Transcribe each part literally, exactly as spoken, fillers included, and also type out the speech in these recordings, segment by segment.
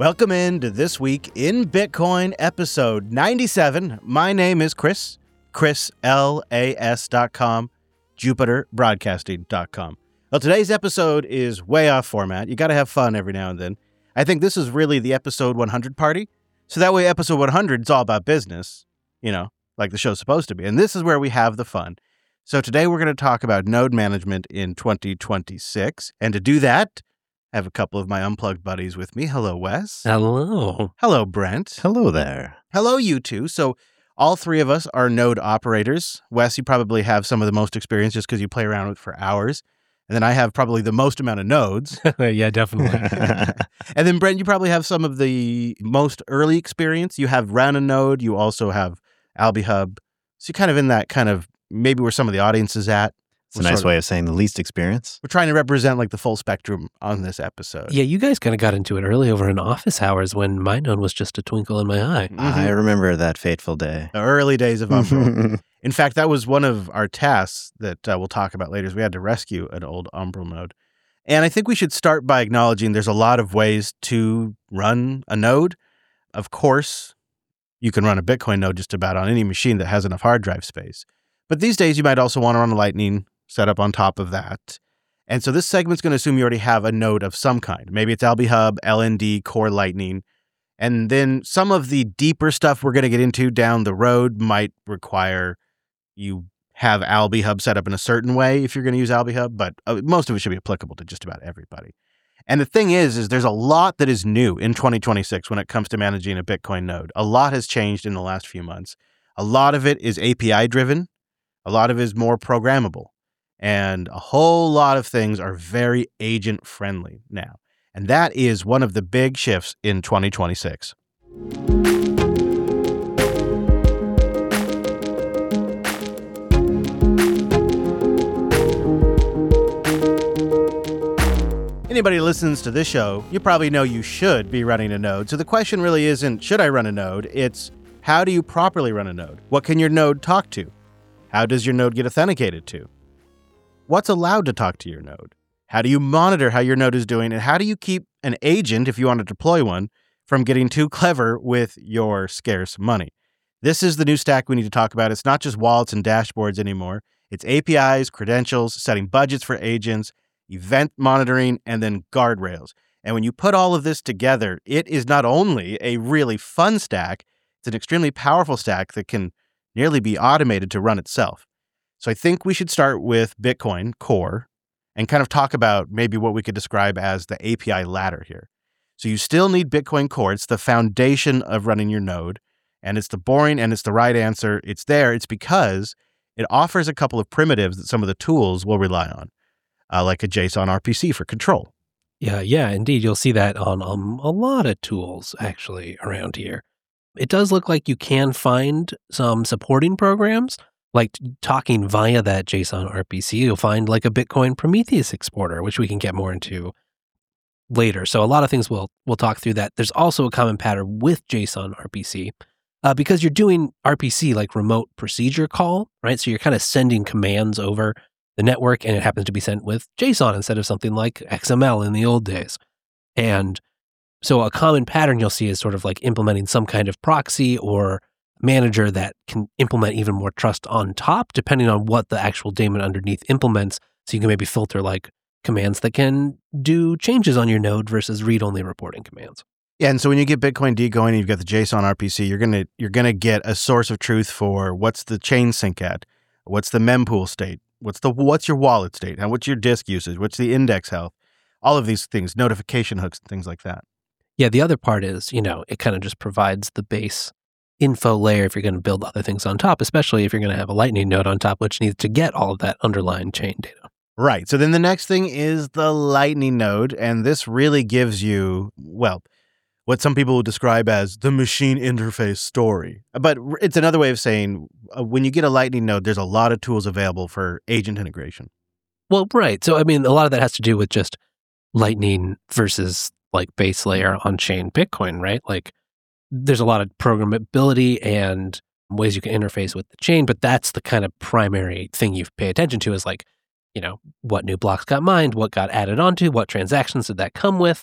Welcome in to This Week in Bitcoin, episode ninety-seven. My name is Chris, Chris L A S dot com, Jupiter Broadcasting dot com. Well, today's episode is way off format. You got to have fun every now and then. I think this is really the episode one hundred party. So that way episode one hundred is all about business, you know, like the show's supposed to be. And this is where we have the fun. So today we're going to talk about node management in twenty twenty-six. And to do that, I have a couple of my unplugged buddies with me. Hello, Wes. Hello. Hello, Brent. Hello there. Hello, you two. So all three of us are node operators. Wes, you probably have some of the most experience just because you play around with it for hours. And then I have probably the most amount of nodes. Yeah, definitely. And then, Brent, you probably have some of the most early experience. You have ran a node. You also have AlbiHub. So you're kind of in that kind of maybe where some of the audience is at. It's a nice way of saying the least experience. We're trying to represent like the full spectrum on this episode. Yeah, you guys kind of got into it early over in office hours when my node was just a twinkle in my eye. Mm-hmm. I remember that fateful day. The early days of Umbrel. In fact, that was one of our tasks that uh, we'll talk about later is we had to rescue an old Umbrel node. And I think we should start by acknowledging there's a lot of ways to run a node. Of course, you can run a Bitcoin node just about on any machine that has enough hard drive space. But these days, you might also want to run a Lightning setup on top of that. And so this segment's going to assume you already have a node of some kind. Maybe it's AlbiHub, L N D, Core Lightning. And then some of the deeper stuff we're going to get into down the road might require you have AlbiHub set up in a certain way if you're going to use AlbiHub, but uh, most of it should be applicable to just about everybody. And the thing is, is there's a lot that is new in twenty twenty-six when it comes to managing a Bitcoin node. A lot has changed in the last few months. A lot of it is A P I driven. A lot of it is more programmable. And a whole lot of things are very agent friendly now. And that is one of the big shifts in twenty twenty-six. Anybody who listens to this show, you probably know you should be running a node. So the question really isn't, should I run a node? It's, how do you properly run a node? What can your node talk to? How does your node get authenticated to? What's allowed to talk to your node? How do you monitor how your node is doing? And how do you keep an agent, if you want to deploy one, from getting too clever with your scarce money? This is the new stack we need to talk about. It's not just wallets and dashboards anymore. It's A P Is, credentials, setting budgets for agents, event monitoring, and then guardrails. And when you put all of this together, it is not only a really fun stack, it's an extremely powerful stack that can nearly be automated to run itself. So I think we should start with Bitcoin Core and kind of talk about maybe what we could describe as the A P I ladder here. So you still need Bitcoin Core. It's the foundation of running your node, and it's the boring and it's the right answer. It's there. It's because it offers a couple of primitives that some of the tools will rely on. Uh, like a JSON R P C for control. Yeah, yeah, indeed. You'll see that on um, a lot of tools, actually, around here. It does look like you can find some supporting programs, like talking via that JSON R P C. You'll find like a Bitcoin Prometheus exporter, which we can get more into later. So a lot of things we'll, we'll talk through that. There's also a common pattern with JSON R P C. Uh, because you're doing R P C like remote procedure call, right? So you're kind of sending commands over the network, and it happens to be sent with JSON instead of something like X M L in the old days. And so a common pattern you'll see is sort of like implementing some kind of proxy or manager that can implement even more trust on top, depending on what the actual daemon underneath implements. So you can maybe filter like commands that can do changes on your node versus read-only reporting commands. Yeah, and so when you get Bitcoin D going and you've got the JSON R P C, you're gonna you're gonna get a source of truth for what's the chain sync at, what's the mempool state, What's the what's your wallet state? And what's your disk usage? What's the index health? All of these things, notification hooks and things like that. Yeah, the other part is, you know, it kind of just provides the base info layer if you're going to build other things on top, especially if you're going to have a Lightning node on top, which needs to get all of that underlying chain data. Right. So then the next thing is the Lightning node. And this really gives you, well, what some people would describe as the machine interface story. But it's another way of saying uh, when you get a Lightning node, there's a lot of tools available for agent integration. Well, right. So, I mean, a lot of that has to do with just Lightning versus like base layer on-chain Bitcoin, right? Like there's a lot of programmability and ways you can interface with the chain, but that's the kind of primary thing you pay attention to is like, you know, what new blocks got mined, what got added onto, what transactions did that come with?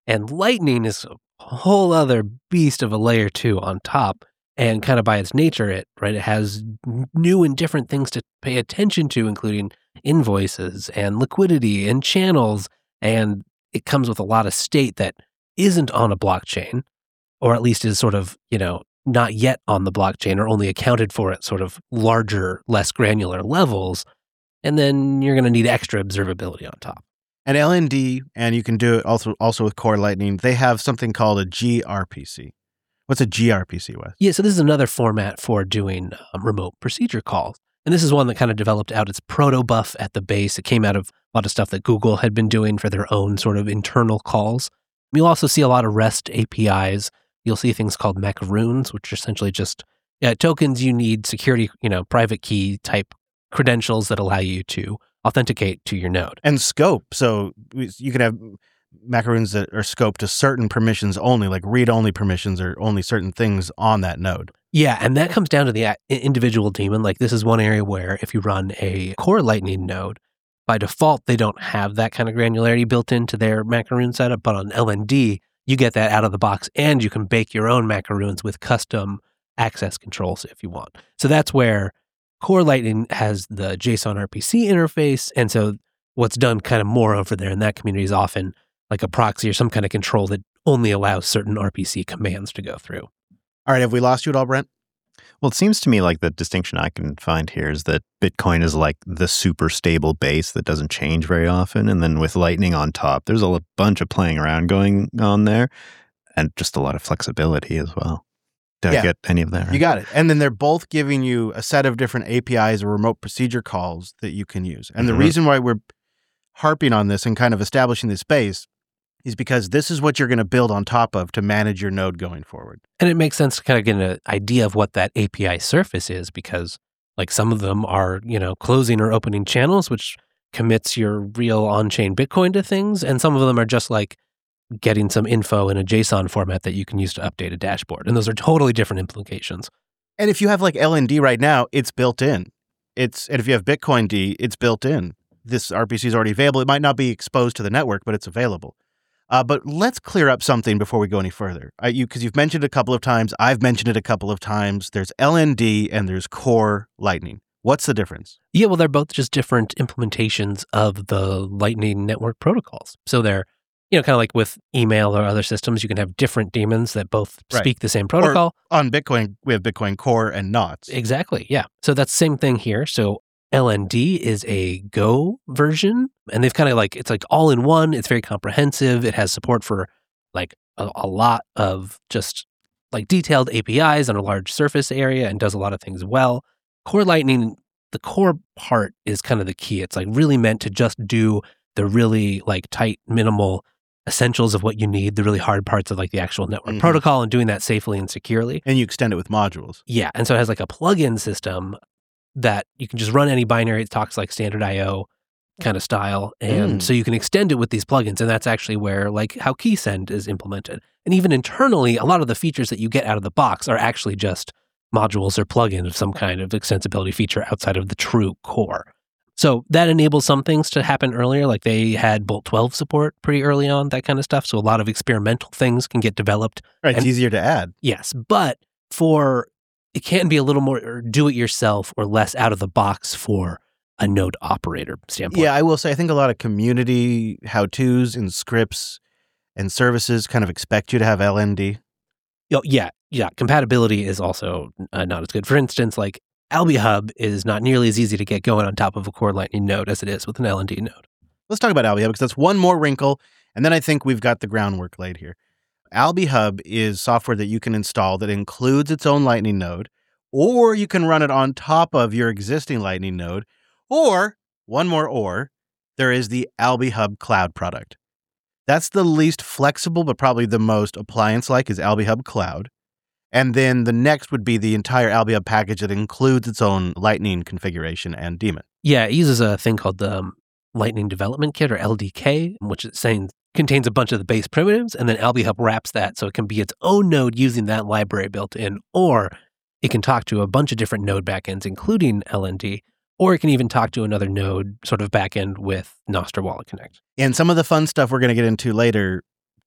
And Lightning is a whole other beast of a layer two on top. And kind of by its nature, it right, it has new and different things to pay attention to, including invoices and liquidity and channels. And it comes with a lot of state that isn't on a blockchain, or at least is sort of, you know, not yet on the blockchain or only accounted for at sort of larger, less granular levels. And then you're going to need extra observability on top. And L N D, and you can do it also also with Core Lightning, they have something called a G R P C. What's a G R P C, Wes? Yeah, so this is another format for doing um, remote procedure calls. And this is one that kind of developed out its protobuf at the base. It came out of a lot of stuff that Google had been doing for their own sort of internal calls. You'll also see a lot of REST A P Is. You'll see things called macaroons, which are essentially just yeah, tokens you need security, you know, private key type credentials that allow you to authenticate to your node. And scope. So you can have macaroons that are scoped to certain permissions only, like read-only permissions or only certain things on that node. Yeah, and that comes down to the individual daemon. Like this is one area where if you run a Core Lightning node, by default, they don't have that kind of granularity built into their macaroon setup, but on L N D, you get that out of the box and you can bake your own macaroons with custom access controls if you want. So that's where Core Lightning has the JSON R P C interface. And so what's done kind of more over there in that community is often like a proxy or some kind of control that only allows certain R P C commands to go through. All right, have we lost you at all, Brent? Well, it seems to me like the distinction I can find here is that Bitcoin is like the super stable base that doesn't change very often. And then with Lightning on top, there's a bunch of playing around going on there and just a lot of flexibility as well. Did Yeah. I get any of that right? You got it. And then they're both giving you a set of different A P Is or remote procedure calls that you can use. And Mhm. the reason why we're harping on this and kind of establishing this space is because this is what you're going to build on top of to manage your node going forward. And it makes sense to kind of get an idea of what that A P I surface is because like some of them are, you know, closing or opening channels, which commits your real on-chain Bitcoin to things. And some of them are just like getting some info in a JSON format that you can use to update a dashboard. And those are totally different implications. And if you have like L N D right now, it's built in. It's and if you have Bitcoin D, it's built in. This R P C is already available. It might not be exposed to the network, but it's available. Uh, but let's clear up something before we go any further. Uh, you because you've mentioned it a couple of times. I've mentioned it a couple of times. There's L N D and there's Core Lightning. What's the difference? Yeah, well, they're both just different implementations of the Lightning Network protocols. So they're, you know, kind of like with email or other systems, you can have different daemons that both Right. speak the same protocol. On Bitcoin, we have Bitcoin Core and Knots. Exactly. Yeah. So that's the same thing here. So L N D is a Go version, and they've kind of like, it's like all in one. It's very comprehensive. It has support for like a, a lot of just like detailed A P Is on a large surface area and does a lot of things well. Core Lightning, the core part is kind of the key. It's like really meant to just do the really like tight, minimal essentials of what you need, the really hard parts of like the actual network Mhm. protocol and doing that safely and securely. And you extend it with modules. Yeah. And so it has like a plugin system that you can just run any binary. It talks like standard I O kind of style. And Mm. so you can extend it with these plugins. And that's actually where like how KeySend is implemented. And even internally, a lot of the features that you get out of the box are actually just modules or plugins of some kind of extensibility feature outside of the true core. So that enables some things to happen earlier. Like they had Bolt twelve support pretty early on, that kind of stuff. So a lot of experimental things can get developed. Right. It's And- easier to add. Yes, but for it can be a little more do it yourself or less out of the box for a node operator standpoint. Yeah, I will say I think a lot of community how-tos and scripts and services kind of expect you to have L N D. Yo- yeah, yeah. Compatibility is also uh, not as good. For instance, like AlbiHub is not nearly as easy to get going on top of a Core Lightning node as it is with an L N D node. Let's talk about AlbiHub because that's one more wrinkle, and then I think we've got the groundwork laid here. AlbiHub is software that you can install that includes its own Lightning node, or you can run it on top of your existing Lightning node, or, one more or, there is the AlbiHub Cloud product. That's the least flexible, but probably the most appliance-like is AlbiHub Cloud. And then the next would be the entire AlbiHub package that includes its own Lightning configuration and daemon. Yeah, it uses a thing called the um, Lightning Development Kit or L D K, which is saying contains a bunch of the base primitives, and then AlbiHub wraps that so it can be its own node using that library built in, or it can talk to a bunch of different node backends, including L N D, or it can even talk to another node sort of backend with Nostr Wallet Connect. And some of the fun stuff we're going to get into later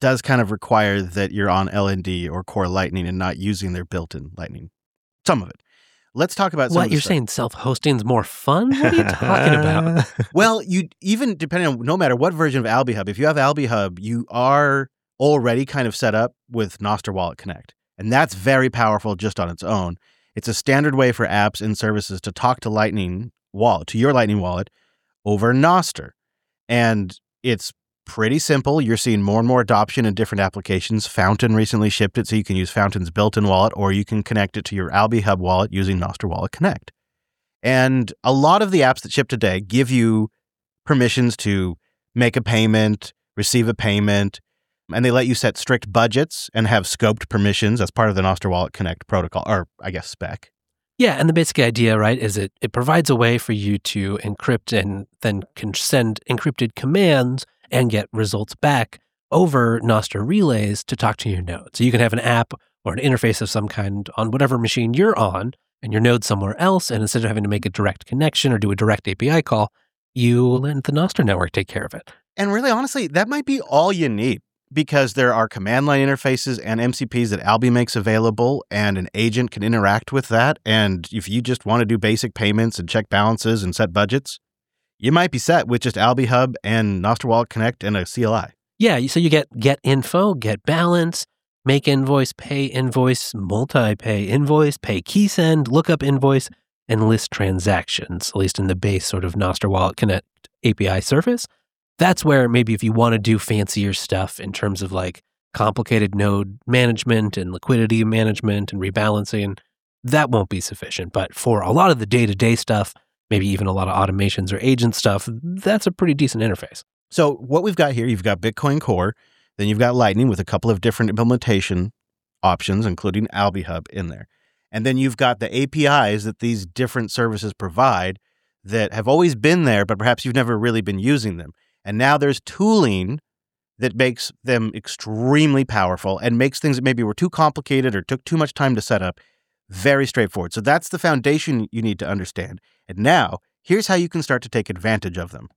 does kind of require that you're on L N D or Core Lightning and not using their built-in Lightning. Some of it. Let's talk about some What, of the you're stuff. saying self-hosting's more fun? What are you talking about? Well, you even depending on no matter what version of AlbiHub, if you have AlbiHub, you are already kind of set up with Nostr Wallet Connect. And that's very powerful just on its own. It's a standard way for apps and services to talk to Lightning Wallet, to your Lightning Wallet over Nostr. And it's pretty simple. You're seeing more and more adoption in different applications. Fountain recently shipped it, so you can use Fountain's built-in wallet, or you can connect it to your AlbiHub wallet using Nostr Wallet Connect. And a lot of the apps that ship today give you permissions to make a payment, receive a payment, and they let you set strict budgets and have scoped permissions as part of the Nostr Wallet Connect protocol, or I guess spec. Yeah, and the basic idea, right, is it, it provides a way for you to encrypt and then can send encrypted commands and get results back over Nostr relays to talk to your node. So you can have an app or an interface of some kind on whatever machine you're on and your node somewhere else, and instead of having to make a direct connection or do a direct A P I call, you let the Nostr network take care of it. And really, honestly, that might be all you need, because there are command line interfaces and M C Ps that Albi makes available, and an agent can interact with that. And if you just want to do basic payments and check balances and set budgets, you might be set with just AlbiHub and Nostr Wallet Connect and a C L I. Yeah, so you get get info, get balance, make invoice, pay invoice, multi-pay invoice, pay key send, lookup invoice, and list transactions, at least in the base sort of Nostr Wallet Connect A P I surface. That's where maybe if you want to do fancier stuff in terms of like complicated node management and liquidity management and rebalancing, that won't be sufficient. But for a lot of the day-to-day stuff, maybe even a lot of automations or agent stuff, that's a pretty decent interface. So what we've got here, you've got Bitcoin Core, then you've got Lightning with a couple of different implementation options, including AlbiHub in there. And then you've got the A P Is that these different services provide that have always been there, but perhaps you've never really been using them. And now there's tooling that makes them extremely powerful and makes things that maybe were too complicated or took too much time to set up very straightforward. So that's the foundation you need to understand. And now, here's how you can start to take advantage of them.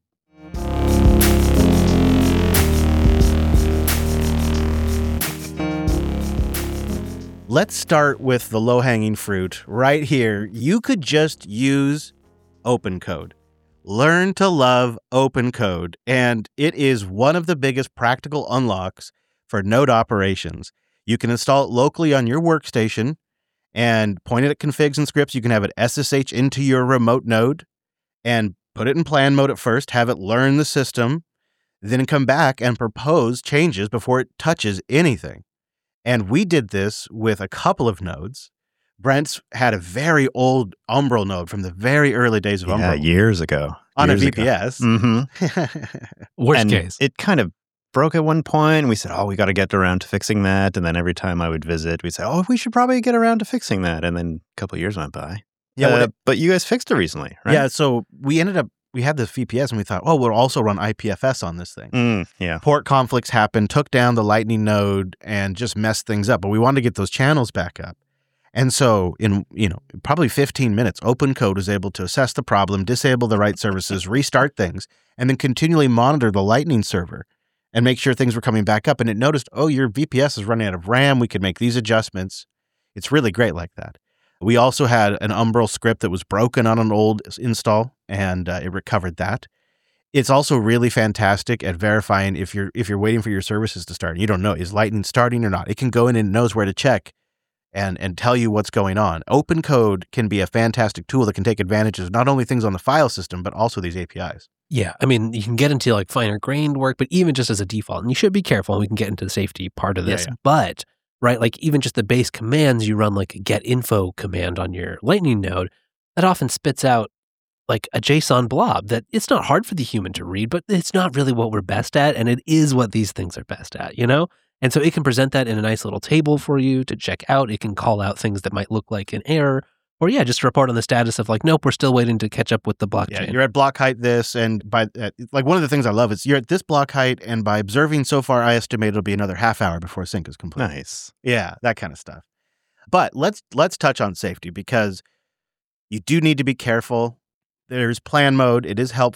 Let's start with the low-hanging fruit right here. You could just use OpenCode. Learn to love OpenCode, and it is one of the biggest practical unlocks for node operations. You can install it locally on your workstation and point it at configs and scripts. You can have it S S H into your remote node and put it in plan mode at first, have it learn the system, then come back and propose changes before it touches anything. And we did this with a couple of nodes. Brent's had a very old Umbrel node from the very early days of yeah, Umbrel. years ago. On years a V P S. Mm-hmm. Worst and case. It kind of broke at one point. We said, oh, we got to get around to fixing that. And then every time I would visit, we'd say, oh, we should probably get around to fixing that. And then a couple of years went by. Yeah, uh, what it- but you guys fixed it recently, right? Yeah, so we ended up, we had this V P S and we thought, oh, we'll also run I P F S on this thing. Mm, yeah. Port conflicts happened, took down the Lightning node and just messed things up. But we wanted to get those channels back up. And so in, you know, probably fifteen minutes, OpenCode was able to assess the problem, disable the right services, restart things, and then continually monitor the Lightning server and make sure things were coming back up. And it noticed, oh, your V P S is running out of RAM. We could make these adjustments. It's really great like that. We also had an Umbrel script that was broken on an old install, and uh, it recovered that. It's also really fantastic at verifying if you're if you're waiting for your services to start and you don't know, is Lightning starting or not? It can go in and it knows where to check and and tell you what's going on. OpenCode can be a fantastic tool that can take advantage of not only things on the file system, but also these A P Is. Yeah, I mean, you can get into like finer grained work, but even just as a default, and you should be careful, and we can get into the safety part of this, Yeah, yeah. but, right, like even just the base commands, you run like a get info command on your Lightning node, that often spits out like a JSON blob that it's not hard for the human to read, but it's not really what we're best at, and it is what these things are best at, you know? And so it can present that in a nice little table for you to check out. It can call out things that might look like an error, or yeah, just report on the status of like, nope, we're still waiting to catch up with the blockchain. Yeah, you're at block height this, and by uh, like one of the things I love is you're at this block height, and by observing so far, I estimate it'll be another half hour before sync is complete. Nice. Yeah, that kind of stuff. But let's let's touch on safety because you do need to be careful. There's plan mode. It is helpful.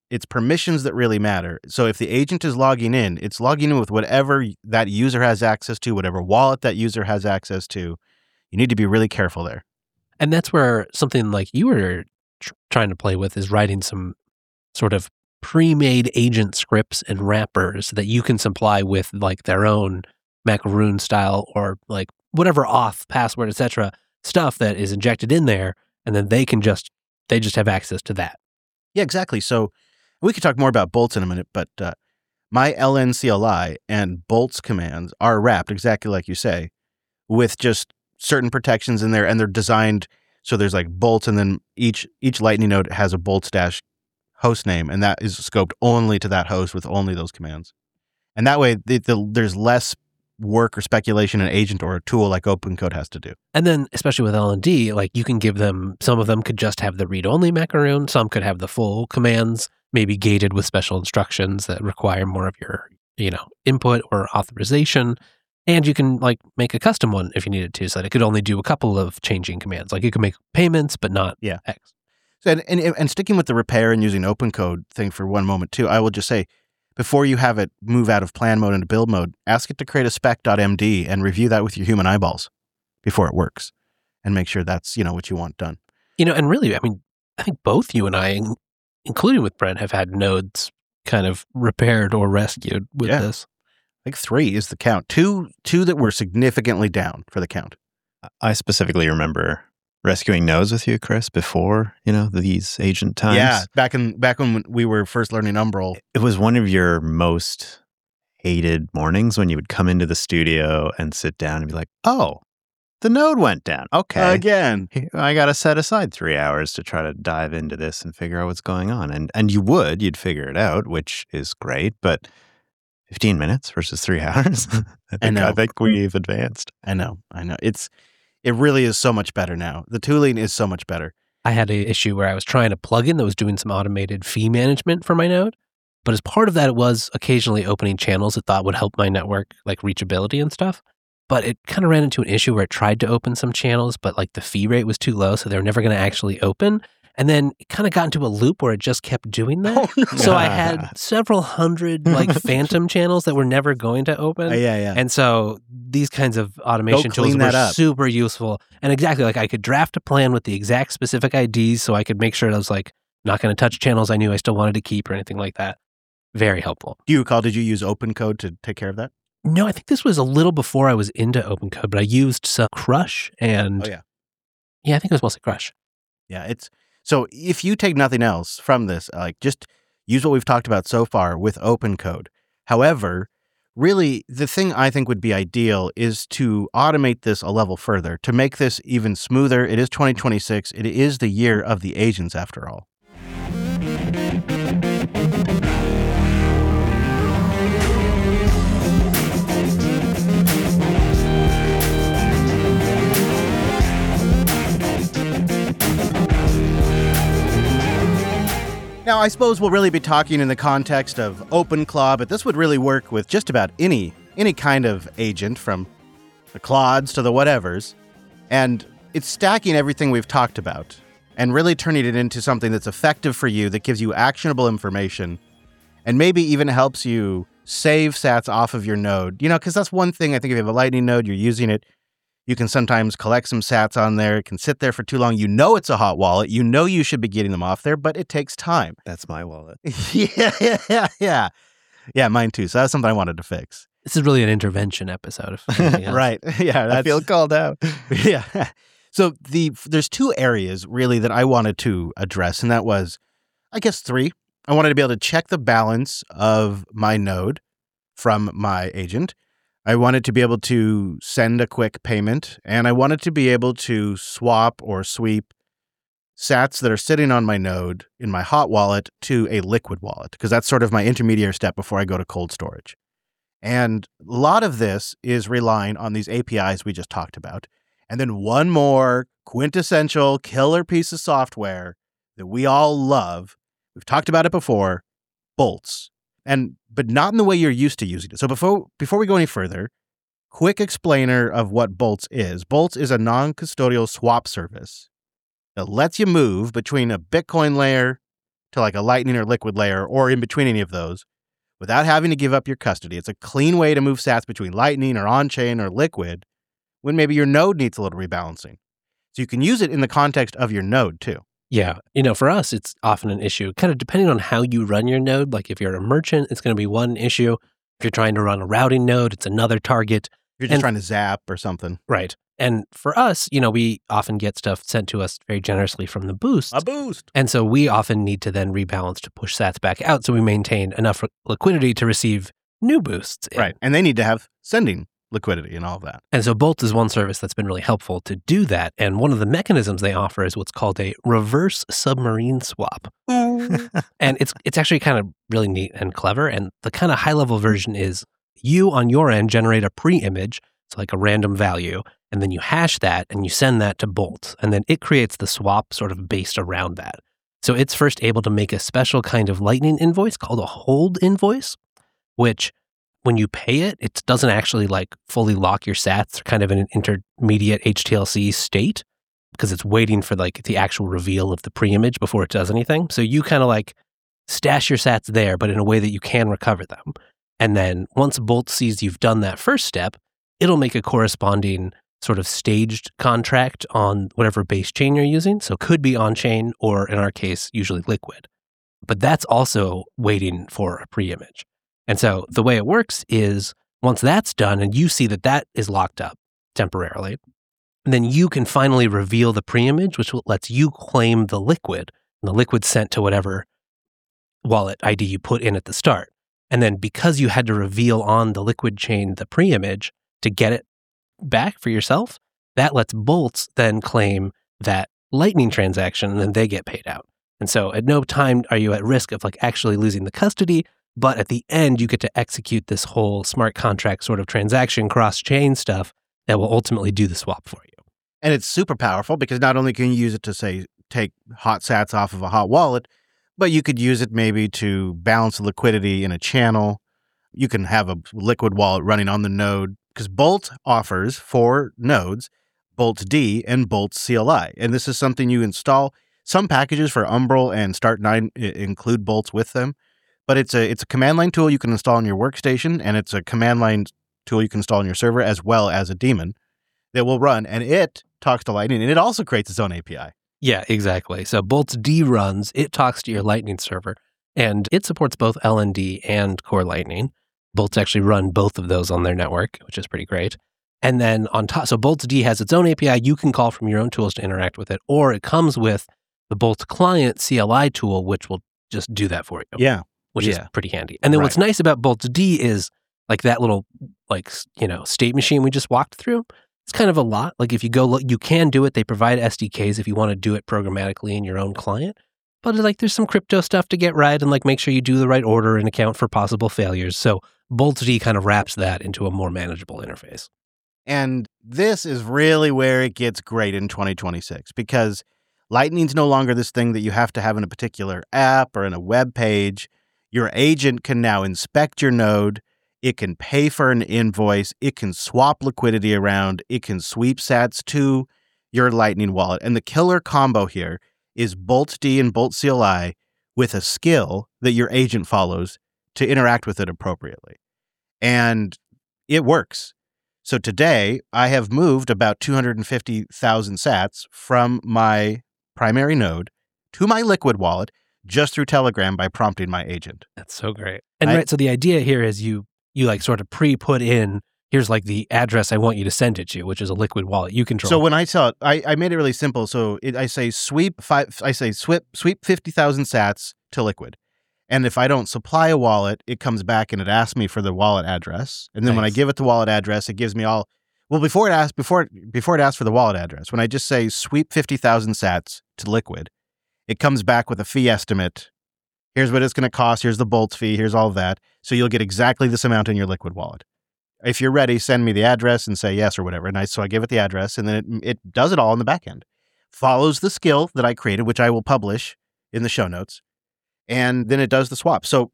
it's permissions that really matter. So if the agent is logging in, it's logging in with whatever that user has access to, whatever wallet that user has access to. You need to be really careful there. And that's where something like you were tr- trying to play with is writing some sort of pre-made agent scripts and wrappers that you can supply with like their own macaroon style or like whatever auth, password, et cetera stuff that is injected in there, and then they can just they just have access to that. Yeah, exactly. So we could talk more about Boltz in a minute, but uh, my L N C L I and Boltz commands are wrapped exactly like you say, with just certain protections in there, and they're designed so there's like Boltz, and then each each Lightning node has a Boltz dash host name, and that is scoped only to that host with only those commands. And that way, the, the, there's less work or speculation an agent or a tool like OpenCode has to do. And then, especially with L N D, like you can give them, some of them could just have the read-only macaroon, some could have the full commands, maybe gated with special instructions that require more of your, you know, input or authorization. And you can like make a custom one if you needed to, so that it could only do a couple of changing commands. Like you can make payments, but not yeah. X. So, and, and, and sticking with the repair and using OpenCode thing for one moment too, I will just say, before you have it move out of plan mode into build mode, ask it to create a spec.md and review that with your human eyeballs before it works, and make sure that's, you know, what you want done. You know, and really, I mean, I think both you and I, including with Brent, have had nodes kind of repaired or rescued with yeah. this. I think three is the count. Two, two that were significantly down for the count. I specifically remember rescuing nodes with you, Chris, before, you know, these agent times. Yeah, back in back when we were first learning Umbrel. It was one of your most hated mornings when you would come into the studio and sit down and be like, oh, the node went down. Okay. Again. I got to set aside three hours to try to dive into this and figure out what's going on. And and you would, you'd figure it out, which is great, but fifteen minutes versus three hours. I, think, I know. I think we've advanced. I know. I know. It's It really is so much better now. The tooling is so much better. I had an issue where I was trying to plug in that was doing some automated fee management for my node. But as part of that, it was occasionally opening channels it thought would help my network, like reachability and stuff. But it kind of ran into an issue where it tried to open some channels, but like the fee rate was too low, so they were never going to actually open. And then it kind of got into a loop where it just kept doing that. Oh, no. So I had several hundred like phantom channels that were never going to open. Uh, yeah, yeah. And so these kinds of automation Go tools clean were that up. super useful. And exactly, like I could draft a plan with the exact specific I Ds so I could make sure I was like not going to touch channels I knew I still wanted to keep or anything like that. Very helpful. Do you recall, did you use OpenCode to take care of that? No, I think this was a little before I was into OpenCode, but I used some Crush and Oh, yeah. yeah, I think it was mostly Crush. Yeah, it's so if you take nothing else from this, like just use what we've talked about so far with OpenCode. However, really the thing I think would be ideal is to automate this a level further, to make this even smoother. It is twenty twenty-six. It is the year of the agents after all. Now, I suppose we'll really be talking in the context of OpenClaw, but this would really work with just about any any kind of agent, from the Claudes to the whatevers. And it's stacking everything we've talked about and really turning it into something that's effective for you, that gives you actionable information, and maybe even helps you save sats off of your node. You know, because that's one thing, I think if you have a Lightning node, you're using it, you can sometimes collect some sats on there. It can sit there for too long. You know it's a hot wallet. You know you should be getting them off there, but it takes time. That's my wallet. yeah, yeah, yeah. Yeah, mine too. So that's something I wanted to fix. This is really an intervention episode. If anything else. Right. Yeah, that's, I feel called out. yeah. So the there's two areas really that I wanted to address, and that was, I guess, three. I wanted to be able to check the balance of my node from my agent. I wanted to be able to send a quick payment, and I wanted to be able to swap or sweep sats that are sitting on my node in my hot wallet to a liquid wallet, because that's sort of my intermediary step before I go to cold storage. And a lot of this is relying on these A P Is we just talked about. And then one more quintessential killer piece of software that we all love. We've talked about it before, Boltz. And but not in the way you're used to using it. So before before we go any further, quick explainer of what Boltz is. Boltz is a non-custodial swap service that lets you move between a Bitcoin layer to like a Lightning or Liquid layer or in between any of those without having to give up your custody. It's a clean way to move sats between Lightning or on-chain or Liquid when maybe your node needs a little rebalancing. So you can use it in the context of your node too. Yeah. You know, for us, it's often an issue, kind of depending on how you run your node. Like if you're a merchant, it's going to be one issue. If you're trying to run a routing node, it's another target. If you're just and, trying to zap or something. Right. And for us, you know, we often get stuff sent to us very generously from the boost. A boost. And so we often need to then rebalance to push sats back out so we maintain enough liquidity to receive new boosts in. Right. And they need to have sending liquidity and all of that. And so Bolt is one service that's been really helpful to do that. And one of the mechanisms they offer is what's called a reverse submarine swap. And it's it's actually kind of really neat and clever. And the kind of high-level version is you on your end generate a pre-image, so like a random value, and then you hash that and you send that to Bolt. And then it creates the swap sort of based around that. So it's first able to make a special kind of Lightning invoice called a hold invoice, which when you pay it, it doesn't actually like fully lock your sats. They're kind of in an intermediate H T L C state because it's waiting for like the actual reveal of the pre-image before it does anything. So you kind of like stash your sats there, but in a way that you can recover them. And then once Bolt sees you've done that first step, it'll make a corresponding sort of staged contract on whatever base chain you're using. So it could be on-chain or in our case, usually Liquid. But that's also waiting for a pre-image. And so the way it works is once that's done and you see that that is locked up temporarily, then you can finally reveal the pre-image, which lets you claim the Liquid, and the Liquid sent to whatever wallet I D you put in at the start. And then because you had to reveal on the Liquid chain the pre-image to get it back for yourself, that lets Bolts then claim that Lightning transaction and then they get paid out. And so at no time are you at risk of like actually losing the custody, but at the end you get to execute this whole smart contract sort of transaction cross-chain stuff that will ultimately do the swap for you. And it's super powerful because not only can you use it to say take hot sats off of a hot wallet, but you could use it maybe to balance liquidity in a channel. You can have a Liquid wallet running on the node because Bolt offers for nodes Bolt D and Bolt C L I. And this is something you install. Some packages for Umbrel and Start nine include Bolts with them, but it's a it's a command line tool you can install on your workstation, and it's a command line tool you can install on your server as well as a daemon that will run, and it talks to Lightning, and it also creates its own A P I. Yeah, exactly. So Bolts D runs, it talks to your Lightning server, and it supports both L N D and Core Lightning. Bolts actually run both of those on their network, which is pretty great. And then on top, so Bolts D has its own A P I you can call from your own tools to interact with it, or it comes with the Bolts client C L I tool, which will just do that for you. Yeah. Which yeah. is pretty handy. And then right. What's nice about Bolts D is like that little, like, you know, state machine we just walked through. It's kind of a lot. Like if you go look, you can do it. They provide S D Ks if you want to do it programmatically in your own client. But like there's some crypto stuff to get right and like make sure you do the right order and account for possible failures. So Bolts D kind of wraps that into a more manageable interface. And this is really where it gets great in twenty twenty-six because Lightning's no longer this thing that you have to have in a particular app or in a web page. Your agent can now inspect your node. It can pay for an invoice. It can swap liquidity around. It can sweep sats to your Lightning wallet. And the killer combo here is Bolt D and Bolt C L I with a skill that your agent follows to interact with it appropriately. And it works. So today, I have moved about two hundred fifty thousand sats from my primary node to my Liquid wallet just through Telegram by prompting my agent. That's so great. And I, right, so the idea here is you you like sort of pre-put in, here's like the address I want you to send it to, which is a Liquid wallet you control. So when I saw it, I, I made it really simple. So it, I say sweep five, I say sweep sweep fifty thousand sats to Liquid. And if I don't supply a wallet, it comes back and it asks me for the wallet address. And then nice. When I give it the wallet address, it gives me all, well, before it asks, before it, before it asks for the wallet address, when I just say sweep fifty thousand sats to Liquid, it comes back with a fee estimate. Here's what it's going to cost. Here's the Bolts fee. Here's all of that. So you'll get exactly this amount in your Liquid wallet. If you're ready, send me the address and say yes or whatever. And I, so I give it the address, and then it, it does it all in the back end. Follows the skill that I created, which I will publish in the show notes. And then it does the swap. So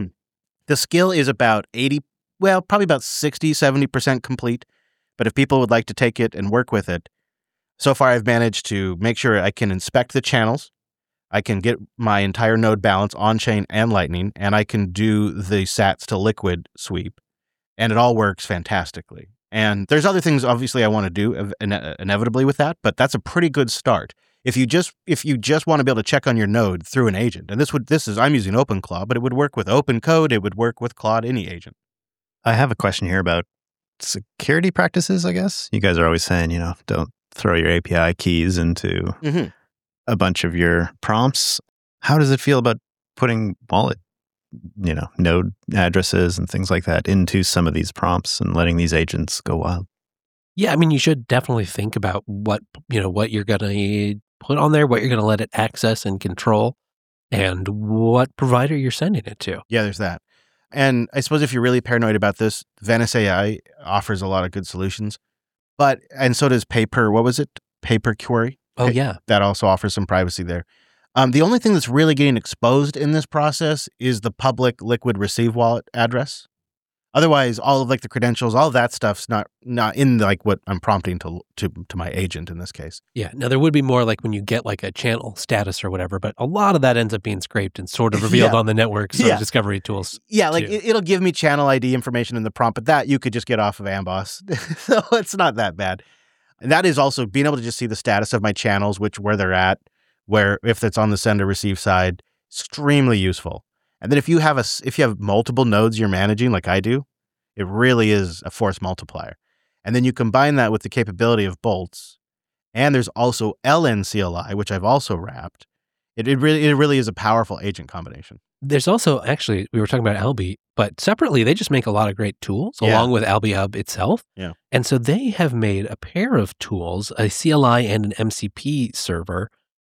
the skill is about eighty, well, probably about sixty, seventy percent complete. But if people would like to take it and work with it, so far I've managed to make sure I can inspect the channels. I can get my entire node balance on chain and Lightning, and I can do the sats to liquid sweep, and it all works fantastically. And there's other things, obviously, I want to do ine- inevitably with that, but that's a pretty good start. If you just if you just want to be able to check on your node through an agent, and this would this is I'm using OpenClaw, but it would work with OpenCode, it would work with Claude, any agent. I have a question here about security practices, I guess. You guys are always saying, you know, don't throw your A P I keys into Mm-hmm. a bunch of your prompts. How does it feel about putting wallet, you know, node addresses and things like that into some of these prompts and letting these agents go wild? Yeah, I mean, you should definitely think about what, you know, what you're going to put on there, what you're going to let it access and control, and what provider you're sending it to. Yeah, there's that. And I suppose if you're really paranoid about this, Venice A I offers a lot of good solutions. But, and so does Paper, what was it? Paper Query? Oh, yeah. That also offers some privacy there. Um, the only thing that's really getting exposed in this process is the public Liquid Receive wallet address. Otherwise, all of like the credentials, all of that stuff's not not in like what I'm prompting to to to my agent in this case. Yeah. Now, there would be more like when you get like a channel status or whatever, but a lot of that ends up being scraped and sort of revealed Yeah. on the network so Yeah. discovery tools. Yeah, like too. it, it'll give me channel I D information in the prompt, but that you could just get off of Amboss. So it's not that bad. And that is also being able to just see the status of my channels, which where they're at, where if it's on the send or receive side, extremely useful. And then if you have a s- if you have multiple nodes you're managing, like I do, it really is a force multiplier. And then you combine that with the capability of bolts, and there's also L N C L I, which I've also wrapped. It it really it really is a powerful agent combination. There's also, actually, we were talking about Alby, but separately, they just make a lot of great tools Yeah. along with Alby Hub itself. Yeah. And so they have made a pair of tools, a C L I and an M C P server,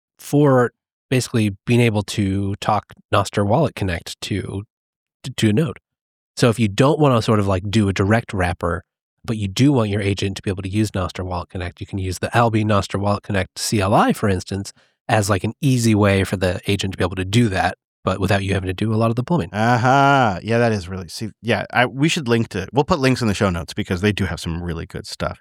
for basically being able to talk Nostr Wallet Connect to, to, to a node. So if you don't want to sort of like do a direct wrapper, but you do want your agent to be able to use Nostr Wallet Connect, you can use the Alby Nostr Wallet Connect C L I, for instance, as like an easy way for the agent to be able to do that, but without you having to do a lot of the plumbing. Aha. Yeah, that is really, see, yeah, I, we should link to, we'll put links in the show notes because they do have some really good stuff.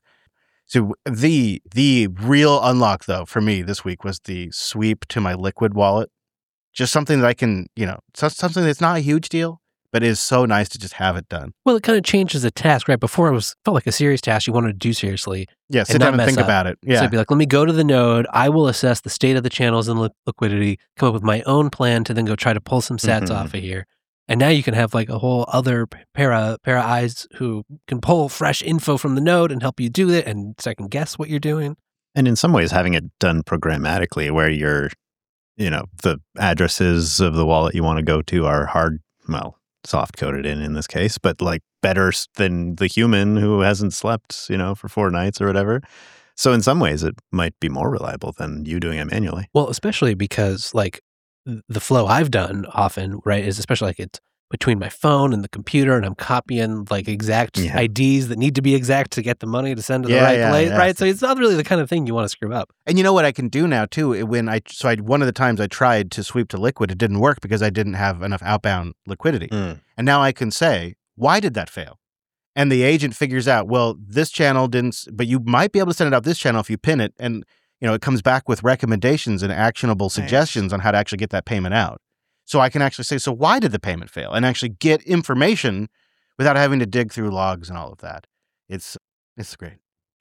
So the, the real unlock though, for me this week was the sweep to my Liquid wallet. Just something that I can, you know, so- something that's not a huge deal, but it is so nice to just have it done. Well, it kind of changes the task, right? Before it was felt like a serious task you wanted to do seriously. Yeah, sit not down and mess think up. about it. So Yeah. it'd be like, let me go to the node. I will assess the state of the channels and li- liquidity, come up with my own plan to then go try to pull some sats Mhm. off of here. And now you can have like a whole other pair of, pair of eyes who can pull fresh info from the node and help you do it and second guess what you're doing. And in some ways, having it done programmatically where you're, you know, the addresses of the wallet you want to go to are hard, well, soft coded in in this case, but like better s- than the human who hasn't slept, you know, for four nights or whatever. So in some ways, it might be more reliable than you doing it manually. Well, especially because like th- the flow I've done often, right, is especially like it's between my phone and the computer and I'm copying like exact Yeah. I Ds that need to be exact to get the money to send to the Yeah, right yeah, place, yeah. right? So it's not really the kind of thing you want to screw up. And you know what I can do now too? It- When I, so I, one of the times I tried to sweep to Liquid, it didn't work because I didn't have enough outbound liquidity. Mm. And now I can say, why did that fail? And the agent figures out, well, this channel didn't, s- but you might be able to send it out this channel if you pin it. And, you know, it comes back with recommendations and actionable suggestions on how to actually get that payment out. So I can actually say, so why did the payment fail? And actually get information without having to dig through logs and all of that. It's, it's great.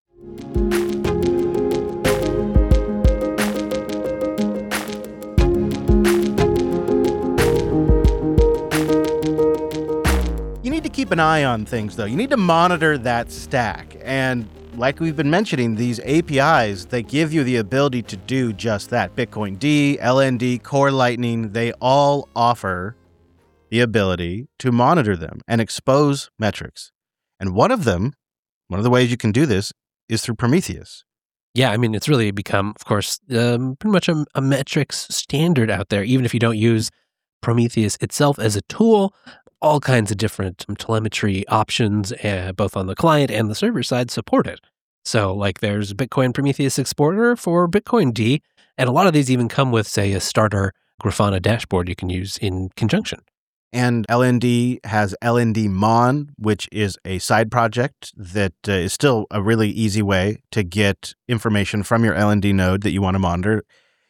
You need to keep an eye on things, though. You need to monitor that stack. And like we've been mentioning, these A P Is, they give you the ability to do just that. Bitcoin D, L N D, Core Lightning, they all offer the ability to monitor them and expose metrics. And one of them, one of the ways you can do this is through Prometheus. Yeah, I mean, it's really become, of course, um, pretty much a, a metrics standard out there, even if you don't use Prometheus itself as a tool. All kinds of different telemetry options, uh, both on the client and the server side, support it. So, like, there's Bitcoin Prometheus Exporter for Bitcoin D, and a lot of these even come with, say, a starter Grafana dashboard you can use in conjunction. And L N D has L N D Mon, which is a side project that uh, is still a really easy way to get information from your L N D node that you want to monitor.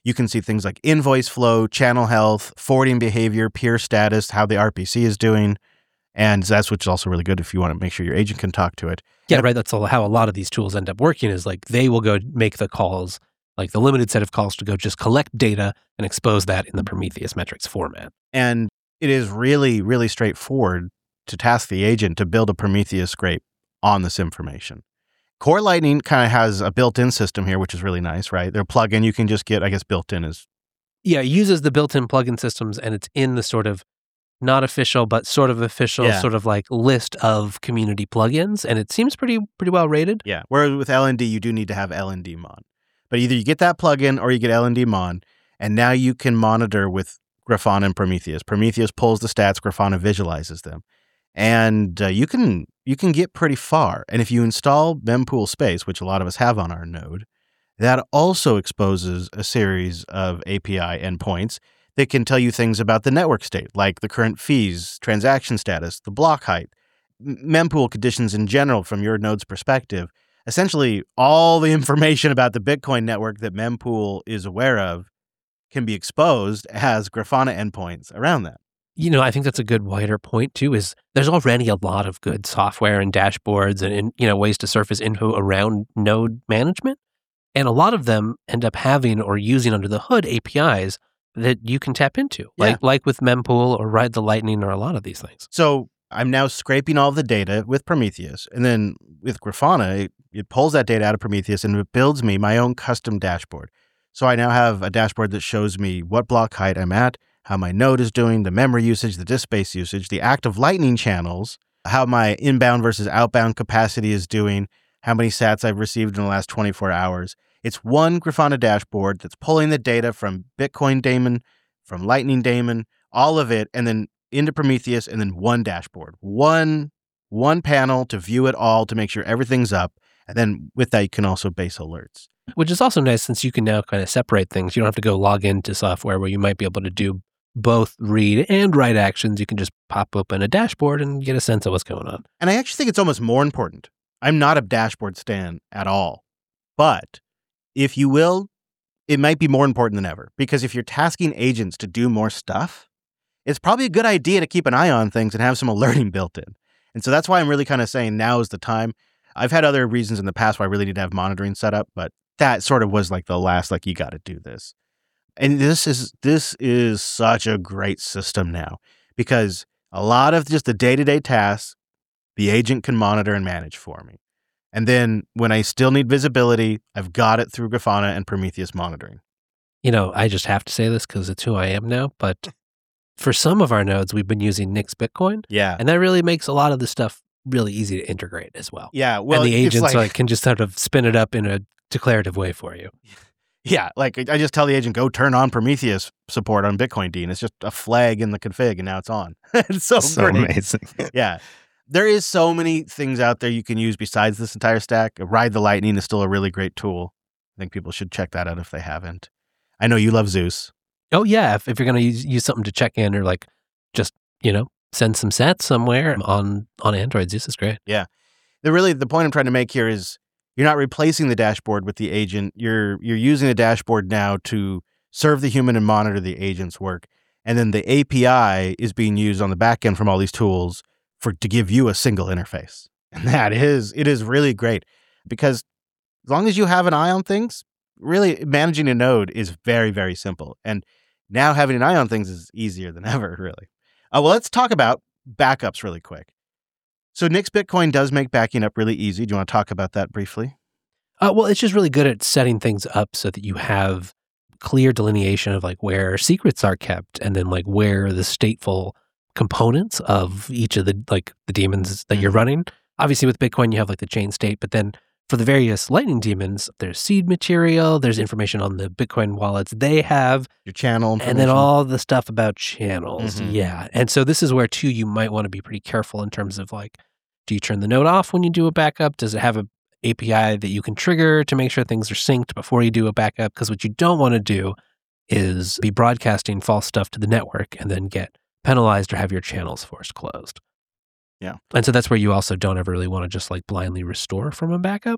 You can see things like invoice flow, channel health, forwarding behavior, peer status, how the R P C is doing. And that's which is also really good if you want to make sure your agent can talk to it. Yeah, right. That's all, how a lot of these tools end up working is like they will go make the calls, like the limited set of calls to go just collect data and expose that in the Prometheus metrics format. And it is really, really straightforward to task the agent to build a Prometheus scrape on this information. Core Lightning kind of has a built-in system here, which is really nice, right? Their plugin you can just get, I guess built-in is... Yeah, it uses the built-in plugin systems and it's in the sort of not official, but sort of official Yeah. sort of like list of community plugins. And it seems pretty pretty well rated. Yeah, whereas with L N D, you do need to have L N D Mon. But either you get that plugin or you get L N D Mon, and now you can monitor with Grafana and Prometheus. Prometheus pulls the stats, Grafana visualizes them. And uh, you can you can get pretty far. And if you install Mempool Space, which a lot of us have on our node, that also exposes a series of A P I endpoints that can tell you things about the network state, like the current fees, transaction status, the block height, mempool conditions in general from your node's perspective. Essentially, all the information about the Bitcoin network that Mempool is aware of can be exposed as Grafana endpoints around that. You know, I think that's a good wider point too, is there's already a lot of good software and dashboards and, and you know, ways to surface info around node management. And a lot of them end up having or using under the hood A P Is that you can tap into, Yeah. like like with Mempool or Ride the Lightning or a lot of these things. So I'm now scraping all the data with Prometheus. And then with Grafana, it, it pulls that data out of Prometheus and it builds me my own custom dashboard. So I now have a dashboard that shows me what block height I'm at, how my node is doing, the memory usage, the disk space usage, the active Lightning channels, how my inbound versus outbound capacity is doing, how many sats I've received in the last twenty-four hours. It's one Grafana dashboard that's pulling the data from Bitcoin daemon, from Lightning daemon, all of it, and then into Prometheus, and then one dashboard, one one panel to view it all, to make sure everything's up. And then with that, you can also base alerts. Which is also nice since you can now kind of separate things. You don't have to go log into software where you might be able to do both read and write actions. You can just pop open a dashboard and get a sense of what's going on. And I actually think it's almost more important. I'm not a dashboard stan at all. But if you will, it might be more important than ever. Because if you're tasking agents to do more stuff, it's probably a good idea to keep an eye on things and have some alerting built in. And so that's why I'm really kind of saying now is the time. I've had other reasons in the past why I really need to have monitoring set up, but that sort of was like the last, like, you got to do this. And this is this is such a great system now, because a lot of just the day-to-day tasks, the agent can monitor and manage for me. And then when I still need visibility, I've got it through Grafana and Prometheus monitoring. You know, I just have to say this because it's who I am now, but for some of our nodes, we've been using Nix Bitcoin, Yeah. and that really makes a lot of the stuff really easy to integrate as well. Yeah. Well, and the it's agents like, like, can just sort of spin it up in a declarative way for you. yeah, like I just tell the agent, go turn on Prometheus support on Bitcoin D, and it's just a flag in the config, and now it's on. It's so, So great. amazing. Yeah. There is so many things out there you can use besides this entire stack. Ride the Lightning is still a really great tool. I think people should check that out if they haven't. I know you love Zeus. Oh, yeah. If, if you're going to use, use something to check in or like just, you know, send some sats somewhere on, on Android, Zeus is great. The really the point I'm trying to make here is you're not replacing the dashboard with the agent. You're you're using the dashboard now to serve the human and monitor the agent's work. And then the A P I is being used on the back end from all these tools for to give you a single interface. And that is it is really great, because as long as you have an eye on things, really managing a node is very, very simple. And now having an eye on things is easier than ever, really. Uh, well, let's talk about backups really quick. So Nix Bitcoin does make backing up really easy. Do you want to talk about that briefly? Uh, well, it's just really good at setting things up so that you have clear delineation of like where secrets are kept and then like where the stateful components of each of the like the daemons that you're running. Obviously with Bitcoin, you have like the chain state, but then for the various Lightning daemons, there's seed material, there's information on the Bitcoin wallets they have, Your channel and then all the stuff about channels. Mhm. Yeah. And so this is where too you might want to be pretty careful in terms of like, do you turn the node off when you do a backup? Does it have a A P I that you can trigger to make sure things are synced before you do a backup? Because what you don't want to do is be broadcasting false stuff to the network and then get penalized or have your channels forced closed. Yeah. And so that's where you also don't ever really want to just like blindly restore from a backup.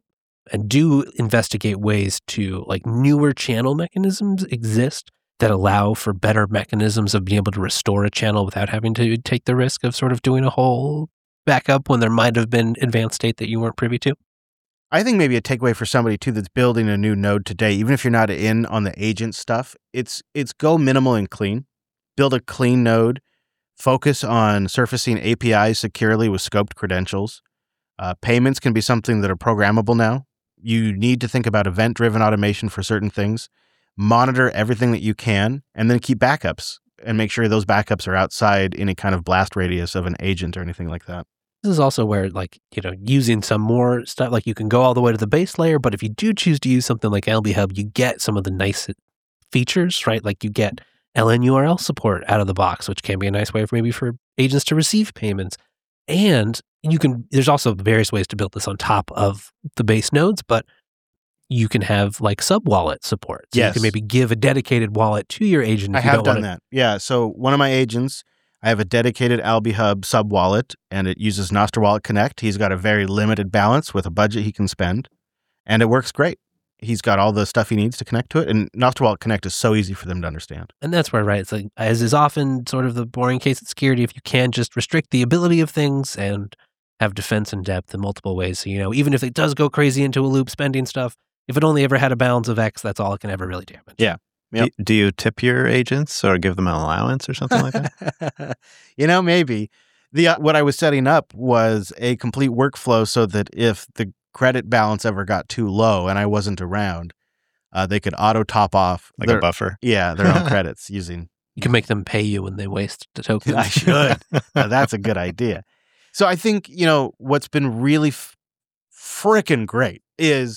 and do investigate ways to, like, newer channel mechanisms exist that allow for better mechanisms of being able to restore a channel without having to take the risk of sort of doing a whole backup when there might have been advanced state that you weren't privy to. I think maybe a takeaway for somebody too that's building a new node today, even if you're not in on the agent stuff, it's it's go minimal and clean. Build a clean node. Focus on surfacing A P Is securely with scoped credentials. Uh, payments can be something that are programmable now. You need to think about event-driven automation for certain things. Monitor everything that you can, and then keep backups and make sure those backups are outside any kind of blast radius of an agent or anything like that. This is also where, like, you know, using some more stuff, like you can go all the way to the base layer, but if you do choose to use something like L B Hub, you get some of the nice features, right? Like you get L N U R L support out of the box, which can be a nice way for maybe for agents to receive payments. And you can, there's also various ways to build this on top of the base nodes, but you can have like sub-wallet support. So yes. You can maybe give a dedicated wallet to your agent. If I you have don't done want that. Yeah. So one of my agents, I have a dedicated AlbiHub sub-wallet, and it uses Nostr Wallet Connect. He's got a very limited balance with a budget he can spend, and it works great. He's got all the stuff he needs to connect to it, and Nostr Wallet Connect is so easy for them to understand. And that's where, right, it's like, as is often sort of the boring case of security, if you can just restrict the ability of things and have defense in depth in multiple ways. So, you know, even if it does go crazy into a loop spending stuff, if it only ever had a balance of X, that's all it can ever really damage. Yeah. Yep. Do, do you tip your agents or give them an allowance or something like that? You know, maybe. The uh, what I was setting up was a complete workflow so that if the credit balance ever got too low and I wasn't around, uh, they could auto top off. Like their, a buffer? Yeah, their own credits using... You can make them pay you when they waste the tokens. I should. Now, that's a good idea. So I think, you know, what's been really f- freaking great is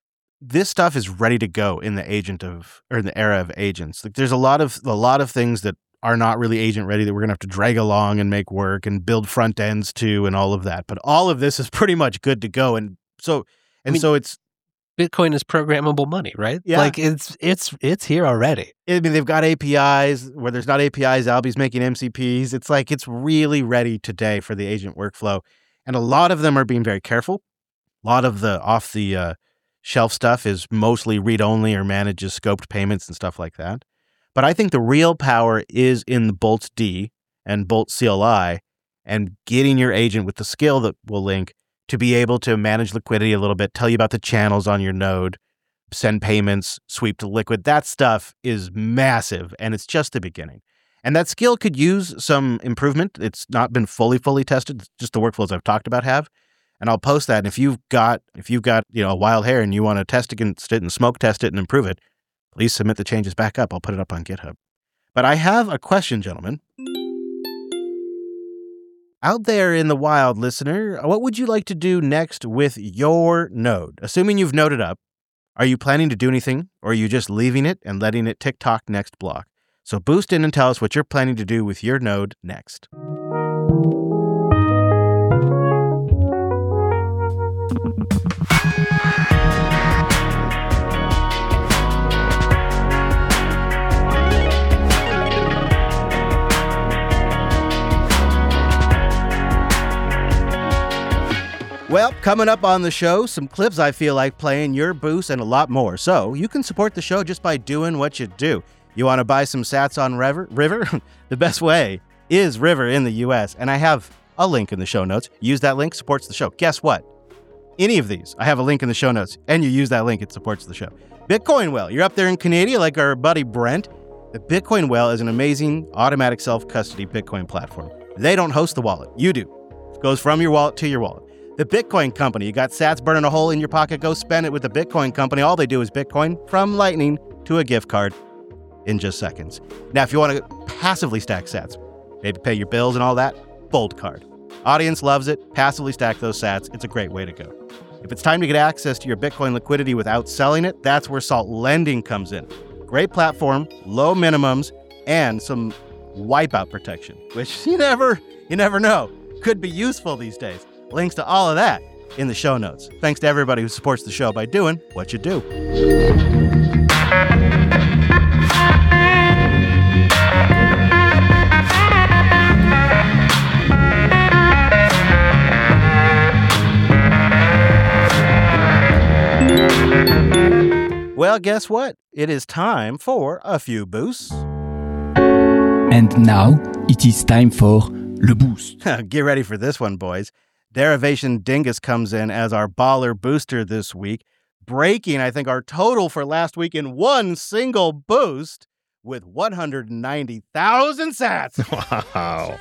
this stuff is ready to go in the agent of, or in the era of agents. Like there's a lot of, a lot of things that are not really agent ready that we're going to have to drag along and make work and build front ends to and all of that. But all of this is pretty much good to go. And so, and I mean, so it's, Bitcoin is programmable money, right? Yeah. Like it's it's it's here already. I mean, they've got A P Is. Where there's not A P Is, Albi's making M C Ps. It's like it's really ready today for the agent workflow. And a lot of them are being very careful. A lot of the off the uh, shelf stuff is mostly read-only or manages scoped payments and stuff like that. But I think the real power is in the Bolt D and Bolt C L I and getting your agent with the skill that will link to be able to manage liquidity a little bit, tell you about the channels on your node, send payments, sweep to liquid. That stuff is massive, and it's just the beginning. And that skill could use some improvement. It's not been fully, fully tested. It's just the workflows I've talked about have. And I'll post that. And if you've got, if you've got, you know, a wild hair and you want to test against it and smoke test it and improve it, please submit the changes back up. I'll put it up on GitHub. But I have a question, gentlemen. Out there in the wild, listener, what would you like to do next with your node? Assuming you've noded up, are you planning to do anything, or are you just leaving it and letting it tick-tock next block? So boost in and tell us what you're planning to do with your node next. Well, coming up on the show, some clips I feel like playing, your boost, and a lot more. So you can support the show just by doing what you do. You want to buy some sats on River? River? The best way is River in the U S, and I have a link in the show notes. Use that link, supports the show. Guess what? Any of these, I have a link in the show notes, and you use that link, it supports the show. Bitcoin Well, you're up there in Canada like our buddy Brent. The Bitcoin Well is an amazing automatic self-custody Bitcoin platform. They don't host the wallet. You do. It goes from your wallet to your wallet. The Bitcoin Company, you got sats burning a hole in your pocket, go spend it with the Bitcoin Company. All they do is Bitcoin from Lightning to a gift card in just seconds. Now, if you want to passively stack sats, maybe pay your bills and all that, Bolt Card. Audience loves it. Passively stack those sats. It's a great way to go. If it's time to get access to your Bitcoin liquidity without selling it, that's where Salt Lending comes in. Great platform, low minimums, and some wipeout protection, which you never, you never know. Could be useful these days. Links to all of that in the show notes. Thanks to everybody who supports the show by doing what you do. Well, guess what? It is time for a few boosts. And now it is time for Le Boost. Get ready for this one, boys. Derivation Dingus comes in as our baller booster this week, breaking, I think, our total for last week in one single boost with one hundred ninety thousand sats. Wow.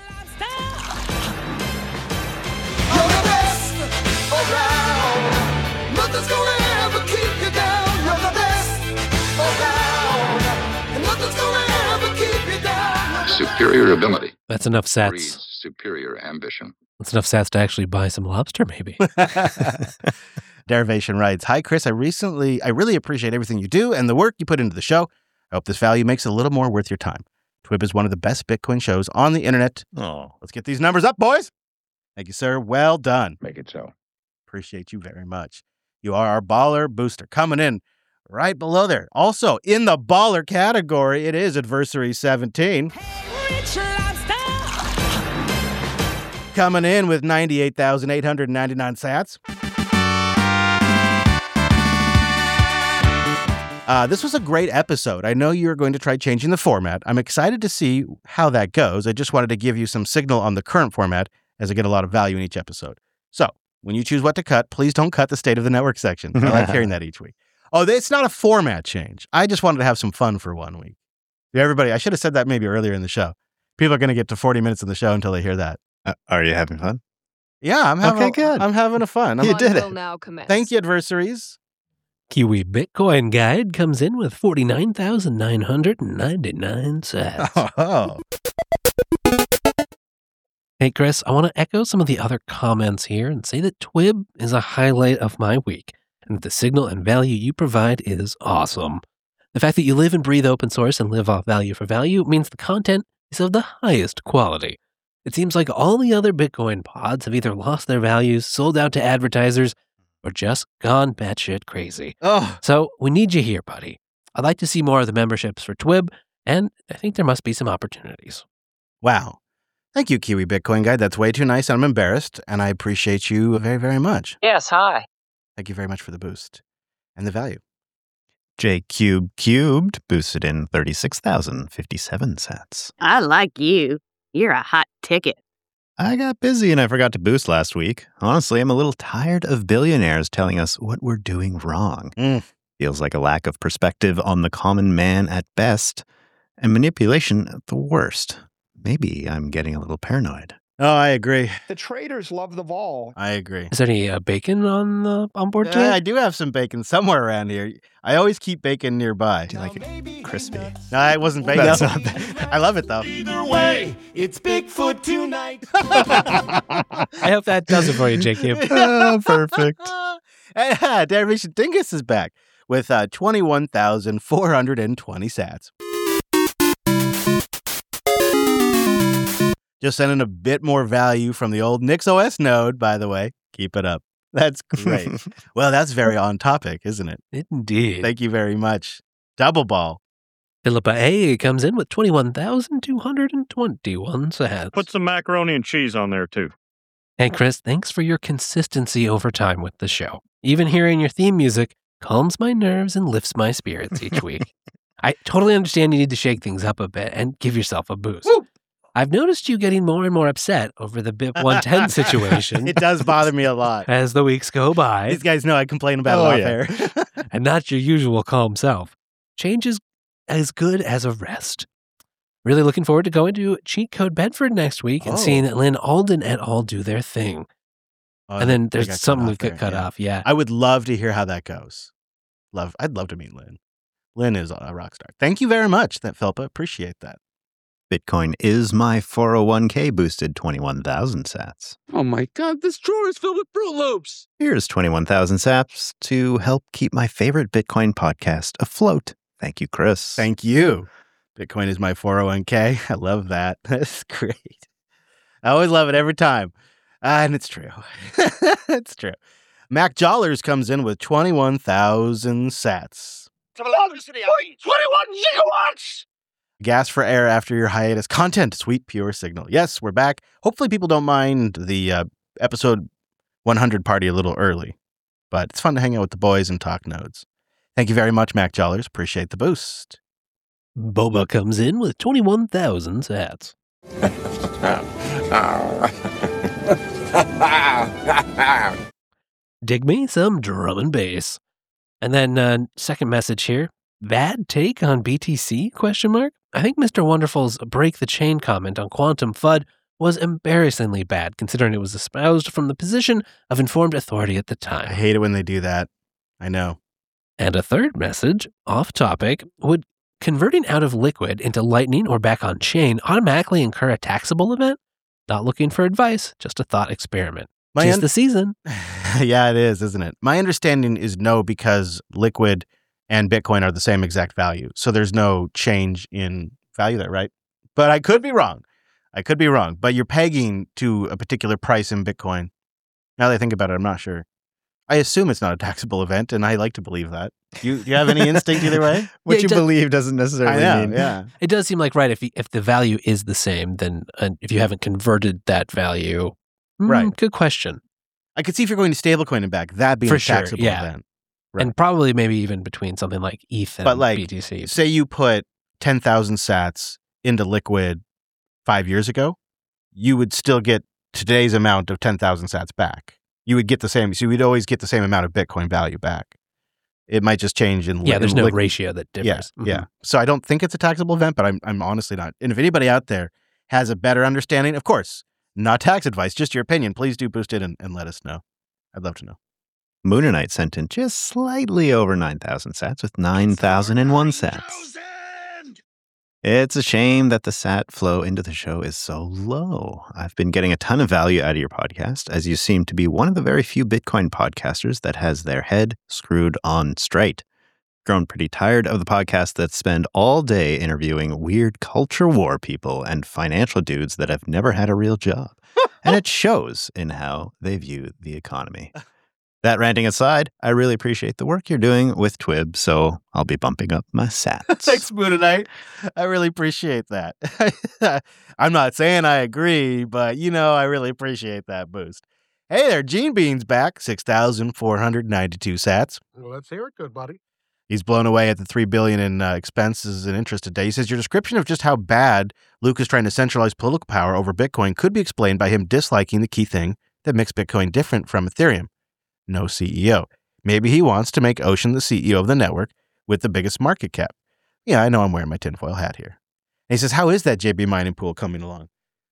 You're the best around. Nothing's gonna ever keep you down. You're the best around. And nothing's gonna ever keep you down. Superior ability That's enough sats. breeds superior ambition. That's enough sats to actually buy some lobster, maybe. Derivation writes, "Hi, Chris. I recently, I really appreciate everything you do and the work you put into the show. I hope this value makes it a little more worth your time. Twib is one of the best Bitcoin shows on the internet. Oh. Let's get these numbers up, boys." Thank you, sir. Well done. Make it so. Appreciate you very much. You are our baller booster coming in right below there. Also, in the baller category, it is Adversary seventeen. Coming in with ninety-eight thousand eight hundred ninety-nine sats. Uh, this was a great episode. I know you're going to try changing the format. I'm excited to see how that goes. I just wanted to give you some signal on the current format as I get a lot of value in each episode. So when you choose what to cut, please don't cut the state of the network section. I like hearing that each week. Oh, it's not a format change. I just wanted to have some fun for one week. Everybody, I should have said that maybe earlier in the show. People are going to get to forty minutes of the show until they hear that. Uh, are you having fun? Yeah, I'm having, Okay, good. I'm having a fun. I'm, You did it. Now commence. Thank you, adversaries. Kiwi Bitcoin Guide comes in with forty-nine thousand nine hundred ninety-nine sats. Oh, Hey, Chris, I want to echo some of the other comments here and say that Twib is a highlight of my week and that the signal and value you provide is awesome. The fact that you live and breathe open source and live off value for value means the content is of the highest quality. It seems like all the other Bitcoin pods have either lost their values, sold out to advertisers, or just gone batshit crazy. oh, So we need you here, buddy. I'd like to see more of the memberships for Twib, and I think there must be some opportunities. wow. Thank you, Kiwi Bitcoin Guide. That's way too nice. I'm embarrassed, and I appreciate you very, very much. Yes, hi. Thank you very much for the boost and the value. J Cube Cubed boosted in thirty-six thousand fifty-seven sats. I like you. You're a hot ticket. I got busy and I forgot to boost last week. Honestly, I'm a little tired of billionaires telling us what we're doing wrong. Mm. Feels like a lack of perspective on the common man at best and manipulation at the worst. Maybe I'm getting a little paranoid. Oh, I agree. The traders love the vol. I agree. Is there any uh, bacon on the on board Uh, today? I do have some bacon somewhere around here. I always keep bacon nearby. Do you like it crispy? No, it wasn't bacon. That's not bad. I love it, though. Either way, it's Bigfoot tonight. I hope that does it for you, Jacob. Oh, perfect. And, uh, Derivation Dingus is back with uh, twenty-one thousand four hundred twenty sats. Just sending a bit more value from the old NixOS node, by the way. Keep it up. That's great. Well, that's very on topic, isn't it? Indeed. Thank you very much. Double ball. Philippa A comes in with twenty-one thousand two hundred twenty-one sats. Put some macaroni and cheese on there, too. Hey, Chris, thanks for your consistency over time with the show. Even hearing your theme music calms my nerves and lifts my spirits each week. I totally understand you need to shake things up a bit and give yourself a boost. Woo! I've noticed you getting more and more upset over the B I P one ten situation It does bother me a lot. as the weeks go by, These guys know I complain about Oh, it yeah. off air. and not your usual calm self. Change is as good as a rest. Really looking forward to going to Cheat Code Bedford next week and Oh. seeing Lynn Alden et al. Do their thing. Oh, and then they there's got cut something we off could there, cut yeah. off. Yeah. I would love to hear how that goes. Love, I'd love to meet Lynn. Lynn is a rock star. Thank you very much, that Philippa. Appreciate that. Bitcoin is my four oh one k boosted twenty-one thousand sats. Oh my god, this drawer is filled with Fruit Loops! Here's twenty-one thousand sats to help keep my favorite Bitcoin podcast afloat. Thank you, Chris. Thank you. Bitcoin is my four oh one k. I love that. That's great. I always love it every time. Uh, and it's true. It's true. Mac Jollers comes in with twenty-one thousand sats. twenty-one gigawatts! Gas for air after your hiatus. Content, sweet, pure signal. Yes, we're back. Hopefully people don't mind the uh, episode one hundred party a little early, but it's fun to hang out with the boys and talk nodes. Thank you very much, Mac Jollers. Appreciate the boost. Boba comes in with twenty-one thousand sats. Dig me some drum and bass. And then uh, second message here. Bad take on B T C? Question mark. I think Mister Wonderful's break the chain comment on Quantum F U D was embarrassingly bad, considering it was espoused from the position of informed authority at the I time. hate it when they do that. I know. And a third message, off topic, would converting out of Liquid into Lightning or back on chain automatically incur a taxable event? Not looking for advice, just a thought experiment. My Tis un- the season. Yeah, it is, isn't it? My understanding is no, because Liquid and Bitcoin are the same exact value. So there's no change in value there, right? But I could be wrong. I could be wrong. But you're pegging to a particular price in Bitcoin. Now that I think about it, I'm not sure. I assume it's not a taxable event, and I like to believe that. Do you, do you have any instinct either way? What Yeah, it you does- believe doesn't necessarily I know, mean. yeah. It does seem like, right, if, you, if the value is the same, then uh, if you haven't converted that value, mm, Right. good question. I could see if you're going to stablecoin and back, that being For a sure, taxable yeah. event. Right. And probably maybe even between something like E T H and But like, B T C. say you put ten thousand sats into Liquid five years ago, you would still get today's amount of ten thousand sats back. You would get the same, so you would always get the same amount of Bitcoin value back. It might just change in Yeah, there's in no Liquid. ratio that differs. Yeah, yeah. So I don't think it's a taxable event, but I'm I'm honestly not. And if anybody out there has a better understanding, of course, not tax advice, just your opinion, please do boost it and, and let us know. I'd love to know. Moonanite sent in just slightly over nine thousand sats with nine thousand one sats. It's a shame that the sat flow into the show is so low. I've been getting a ton of value out of your podcast, as you seem to be one of the very few Bitcoin podcasters that has their head screwed on straight. Grown pretty tired of the podcasts that spend all day interviewing weird culture war people and financial dudes that have never had a real job. And it shows in how they view the economy. That ranting aside, I really appreciate the work you're doing with Twib, so I'll be bumping up my sats. Thanks, Moonanite. I really appreciate that. I'm not saying I agree, but, you know, I really appreciate that boost. Hey there, Gene Bean's back, six thousand four hundred ninety-two sats. Well, let's hear it, good buddy. He's blown away at the three billion dollars in uh, expenses and interest today. He says, your description of just how bad Luke is trying to centralize political power over Bitcoin could be explained by him disliking the key thing that makes Bitcoin different from Ethereum. No C E O. Maybe he wants to make Ocean the C E O of the network with the biggest market cap. Yeah, I know I'm wearing my tinfoil hat here. And he says, how is that J B mining pool coming along?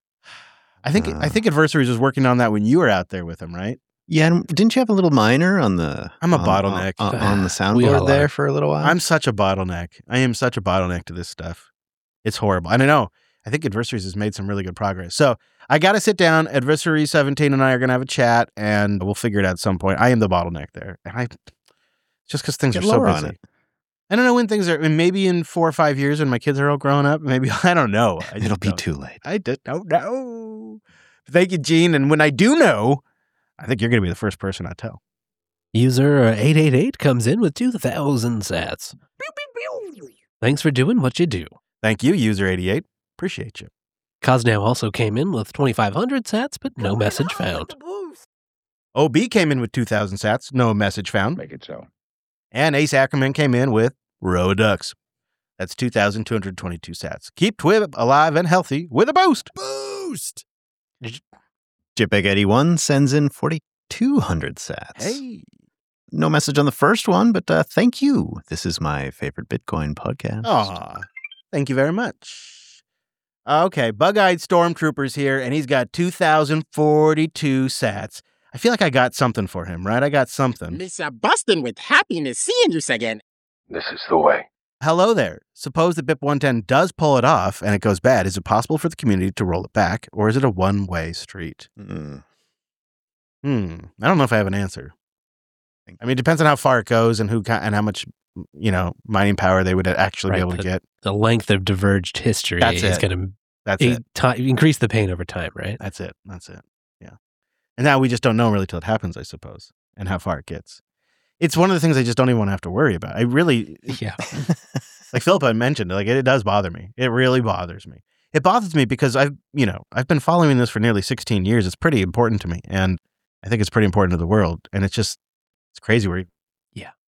I think Uh. I think Adversaries was working on that when you were out there with him, right? Yeah, and didn't you have a little miner on the... I'm a on, bottleneck. On, on the We all soundboard there are. for a little while? I'm such a bottleneck. I am such a bottleneck to this stuff. It's horrible. I don't know. I think Adversaries has made some really good progress. So I got to sit down. Adversary seventeen and I are going to have a chat, and we'll figure it out at some point. I am the bottleneck there. And I just because things Get are so lower on busy. it. I don't know when things are, and maybe in four or five years when my kids are all grown up, maybe, I don't know. I just It'll be don't- too late. I just don't know. Thank you, Gene. And when I do know, I think you're going to be the first person I tell. User eight eight eight comes in with two thousand sats. Thanks for doing what you do. Thank you, user eighty-eight. Appreciate you. Cosnow also came in with twenty-five hundred sats, but no message found. O B came in with two thousand sats. No message found. Make it so. And Ace Ackerman came in with Rodux. That's two thousand two hundred twenty-two sats. Keep Twib alive and healthy with a boost. Boost! Jipeg eighty-one sends in forty-two hundred sats. Hey. No message on the first one, but uh, thank you. This is my favorite Bitcoin podcast. Aw. Thank you very much. Okay, Bug-Eyed Stormtrooper's here, and he's got two thousand forty-two sats. I feel like I got something for him, right? I got something. Mister Boston with happiness seeing you again. This is the way. Hello there. Suppose that B I P one ten does pull it off and it goes bad. Is it possible for the community to roll it back, or is it a one-way street? Mm. Hmm. I don't know if I have an answer. I mean, it depends on how far it goes and who ca- and how much, you know, mining power they would actually Right, be able to the- get. The length of diverged history That's is it. going That's to it. increase the pain over time, right? That's it. That's it. Yeah. And now we just don't know really till it happens, I suppose, and how far it gets. It's one of the things I just don't even want to have to worry about. I really, Yeah. like Philippa mentioned, like it, it does bother me. It really bothers me. It bothers me because I've, you know, I've been following this for nearly sixteen years. It's pretty important to me, and I think it's pretty important to the world. And it's just, it's crazy where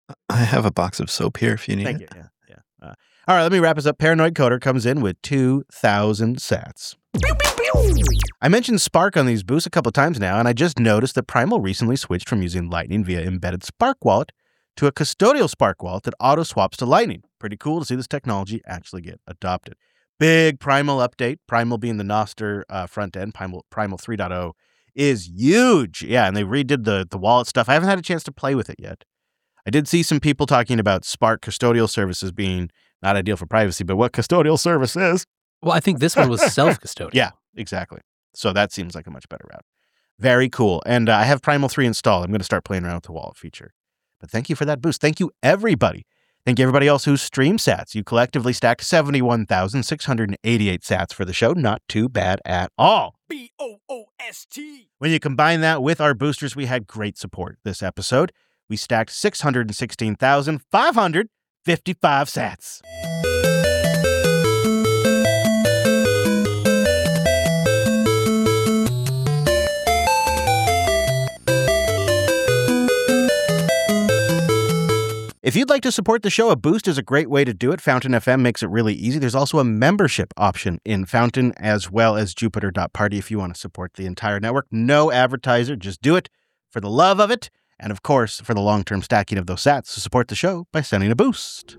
I have a box of soap here if you need Thank it. you. Yeah, yeah. Uh, all right, let me wrap us up. Paranoid Coder comes in with two thousand sats. I mentioned Spark on these boosts a couple times now, and I just noticed that Primal recently switched from using Lightning via embedded Spark wallet to a custodial Spark wallet that auto swaps to Lightning. Pretty cool to see this technology actually get adopted. Big Primal update. Primal being the Nostr uh, front end. Primal, Primal three point oh is huge. Yeah, and they redid the, the wallet stuff. I haven't had a chance to play with it yet. I did see some people talking about Spark custodial services being not ideal for privacy, but what custodial service is. Well, I think this one was self-custodial. Yeah, exactly. So that seems like a much better route. Very cool. And uh, I have Primal three installed. I'm going to start playing around with the wallet feature. But thank you for that boost. Thank you, everybody. Thank you, everybody else who streamed sats. You collectively stacked seventy-one thousand six hundred eighty-eight sats for the show. Not too bad at all. B O O S T. When you combine that with our boosters, we had great support this episode. We stacked six hundred sixteen thousand five hundred fifty-five sats. If you'd like to support the show, a boost is a great way to do it. Fountain F M makes it really easy. There's also a membership option in Fountain as well as Jupiter dot party if you want to support the entire network. No advertiser, just do it for the love of it. And of course, for the long-term stacking of those sats to support the show by sending a boost.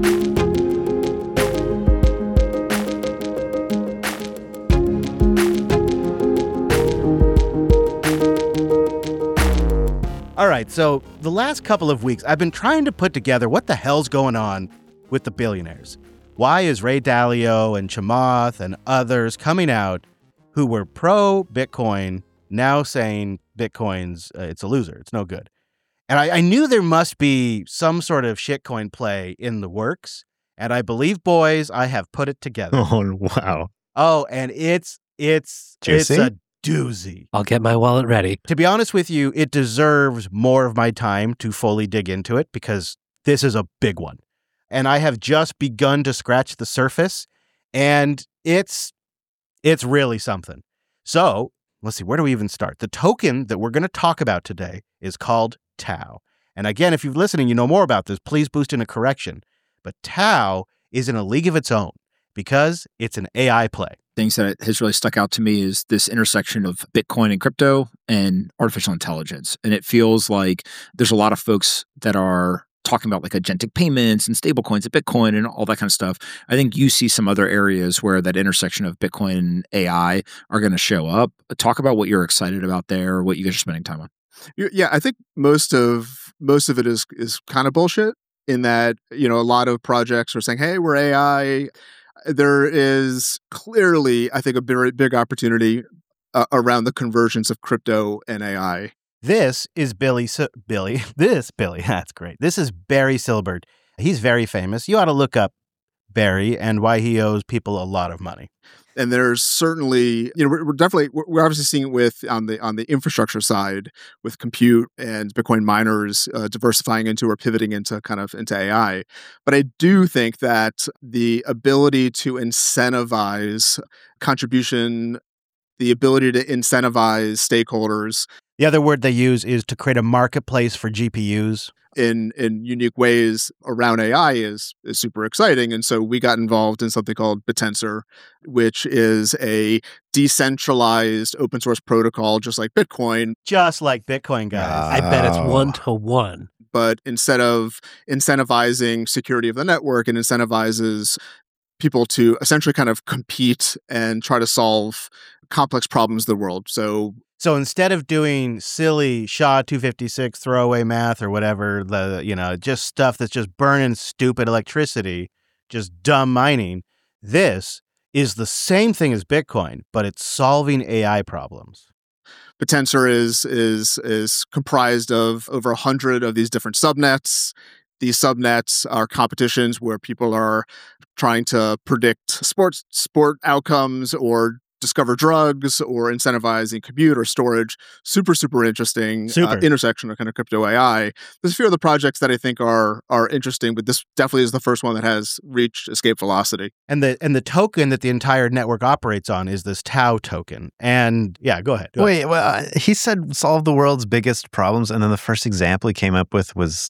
All right, so the last couple of weeks, I've been trying to put together what the hell's going on with the billionaires. Why is Ray Dalio and Chamath and others coming out who were pro-Bitcoin now saying Bitcoin's, uh, it's a loser, it's no good? And I, I knew there must be some sort of shitcoin play in the works, and I believe, boys, I have put it together. Oh, wow. Oh, and it's, it's, Juicy? it's a doozy. I'll get my wallet ready. To be honest with you, it deserves more of my time to fully dig into it because this is a big one. And I have just begun to scratch the surface, and it's it's really something. So let's see, where do we even start? The token that we're going to talk about today is called Tau. And again, if you're listening, you know more about this, please boost in a correction. But Tau is in a league of its own because it's an A I play. Things that has really stuck out to me is this intersection of Bitcoin and crypto and artificial intelligence. And it feels like there's a lot of folks that are talking about like agentic payments and stablecoins and Bitcoin and all that kind of stuff. I think you see some other areas where that intersection of Bitcoin and A I are going to show up. Talk about what you're excited about there, what you guys are spending time on. Yeah, I think most of most of it is is kind of bullshit in that, you know, a lot of projects are saying, hey, we're A I. There is clearly, I think, a very big opportunity uh, around the convergence of crypto and A I. This is Billy, S- Billy, this Billy, that's great. This is Barry Silbert. He's very famous. You ought to look up Barry and why he owes people a lot of money. And there's certainly, you know, we're, we're definitely, we're obviously seeing it with on the on the infrastructure side with compute and Bitcoin miners uh, diversifying into or pivoting into kind of into A I. But I do think that the ability to incentivize contribution, the ability to incentivize stakeholders. The other word they use is to create a marketplace for G P Us. in in unique ways around A I is is super exciting. And so we got involved in something called Bitensor, which is a decentralized open source protocol, just like Bitcoin. Just like Bitcoin, guys. I bet it's one to one. But instead of incentivizing security of the network, it incentivizes people to essentially kind of compete and try to solve complex problems of the world. So So instead of doing silly S H A two fifty-six throwaway math or whatever, the you know, just stuff that's just burning stupid electricity, just dumb mining, this is the same thing as Bitcoin, but it's solving A I problems. Bitensor is is is comprised of over a hundred of these different subnets. These subnets are competitions where people are trying to predict sports sport outcomes or discover drugs or incentivizing compute or storage. Super, super interesting super. Uh, intersection of kind of crypto A I. There's a few other projects that I think are are interesting, but this definitely is the first one that has reached escape velocity. And the and the token that the entire network operates on is this Tau token. And yeah, go ahead. Go Wait, ahead. well, he said solve the world's biggest problems, and then the first example he came up with was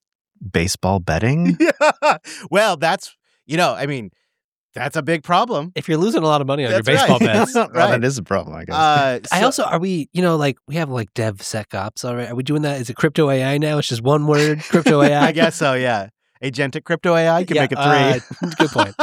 baseball betting? Yeah. Well, that's, you know, I mean, that's a big problem. If you're losing a lot of money on That's your baseball right. bets. Well, Right. that is a problem, I guess. Uh, I so- also, are we, you know, like we have like DevSecOps already. Are we doing that? Is it crypto A I now? It's just one word, crypto A I? I guess so, yeah. Agentic crypto A I, you can Yeah, make it three. uh, good point.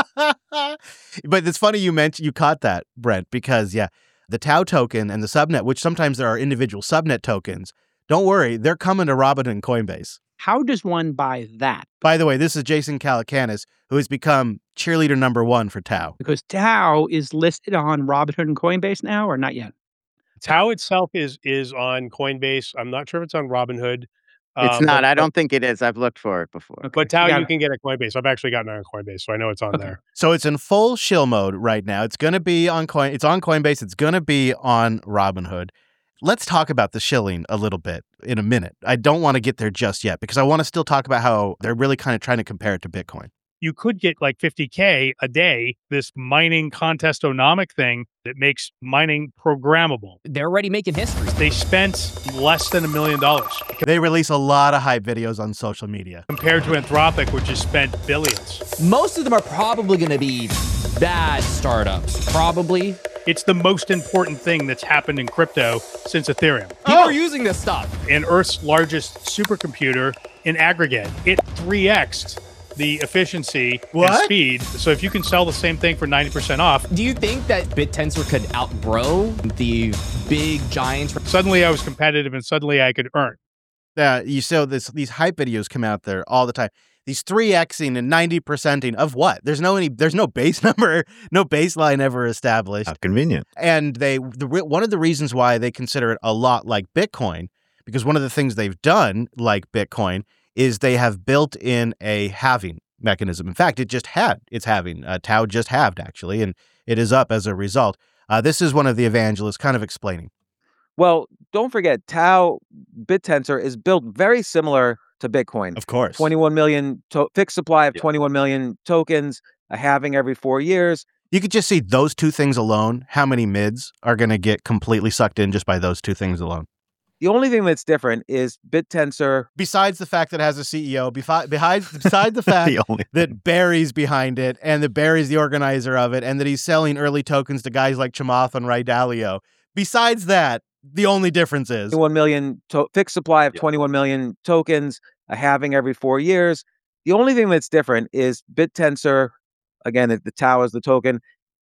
But it's funny you mentioned, you caught that, Brent, because, yeah, the Tau token and the subnet, which sometimes there are individual subnet tokens, don't worry, they're coming to Robinhood and Coinbase. How does one buy that? By the way, this is Jason Calacanis, who has become cheerleader number one for Tau. Because Tau is listed on Robinhood and Coinbase now, or not yet? Tau itself is is on Coinbase. I'm not sure if it's on Robinhood. It's um, not. but- I don't think it is. I've looked for it before. But Tau got you it. can get at Coinbase. I've actually gotten it on Coinbase, so I know it's on there. So it's in full shill mode right now. It's going to be on Coin. It's on Coinbase. It's going to be on Robinhood. Let's talk about the shilling a little bit in a minute. I don't want to get there just yet because I want to still talk about how they're really kind of trying to compare it to Bitcoin. You could get like fifty K a day, this mining contestonomic thing that makes mining programmable. They're already making history. They spent less than a million dollars They release a lot of hype videos on social media. compared to Anthropic, which has spent billions. Most of them are probably going to be bad startups. Probably. It's the most important thing that's happened in crypto since Ethereum. People are using this stuff. And Earth's largest supercomputer in aggregate, it three X'd the efficiency What? and speed. So if you can sell the same thing for ninety percent off, Do you think that BitTensor could outgrow the big giants? suddenly I was competitive and suddenly I could earn. Uh, you saw this; these hype videos come out there all the time. These three Xing and ninety percenting of what? There's no any. There's no base number, no baseline ever established. How convenient. And they, the re- one of the reasons why they consider it a lot like Bitcoin, because one of the things they've done like Bitcoin is they have built in a halving mechanism. In fact, it just had its halving. Uh, Tau just halved actually, and it is up as a result. Uh, this is one of the evangelists kind of explaining. Well, don't forget, Tau BitTensor is built very similar to Bitcoin. Of course. twenty-one million to- fixed supply of twenty-one million tokens, a halving every four years. You could just see those two things alone, how many mids are going to get completely sucked in just by those two things alone. The only thing that's different is BitTensor. Besides the fact that it has a C E O, befi- behind, besides the fact The only that Barry's behind it and that Barry's the organizer of it and that he's selling early tokens to guys like Chamath and Ray Dalio. Besides that, the only difference is twenty-one million to- fixed supply of twenty-one million tokens, a halving every four years. The only thing that's different is BitTensor, again, the, the Tau is the token,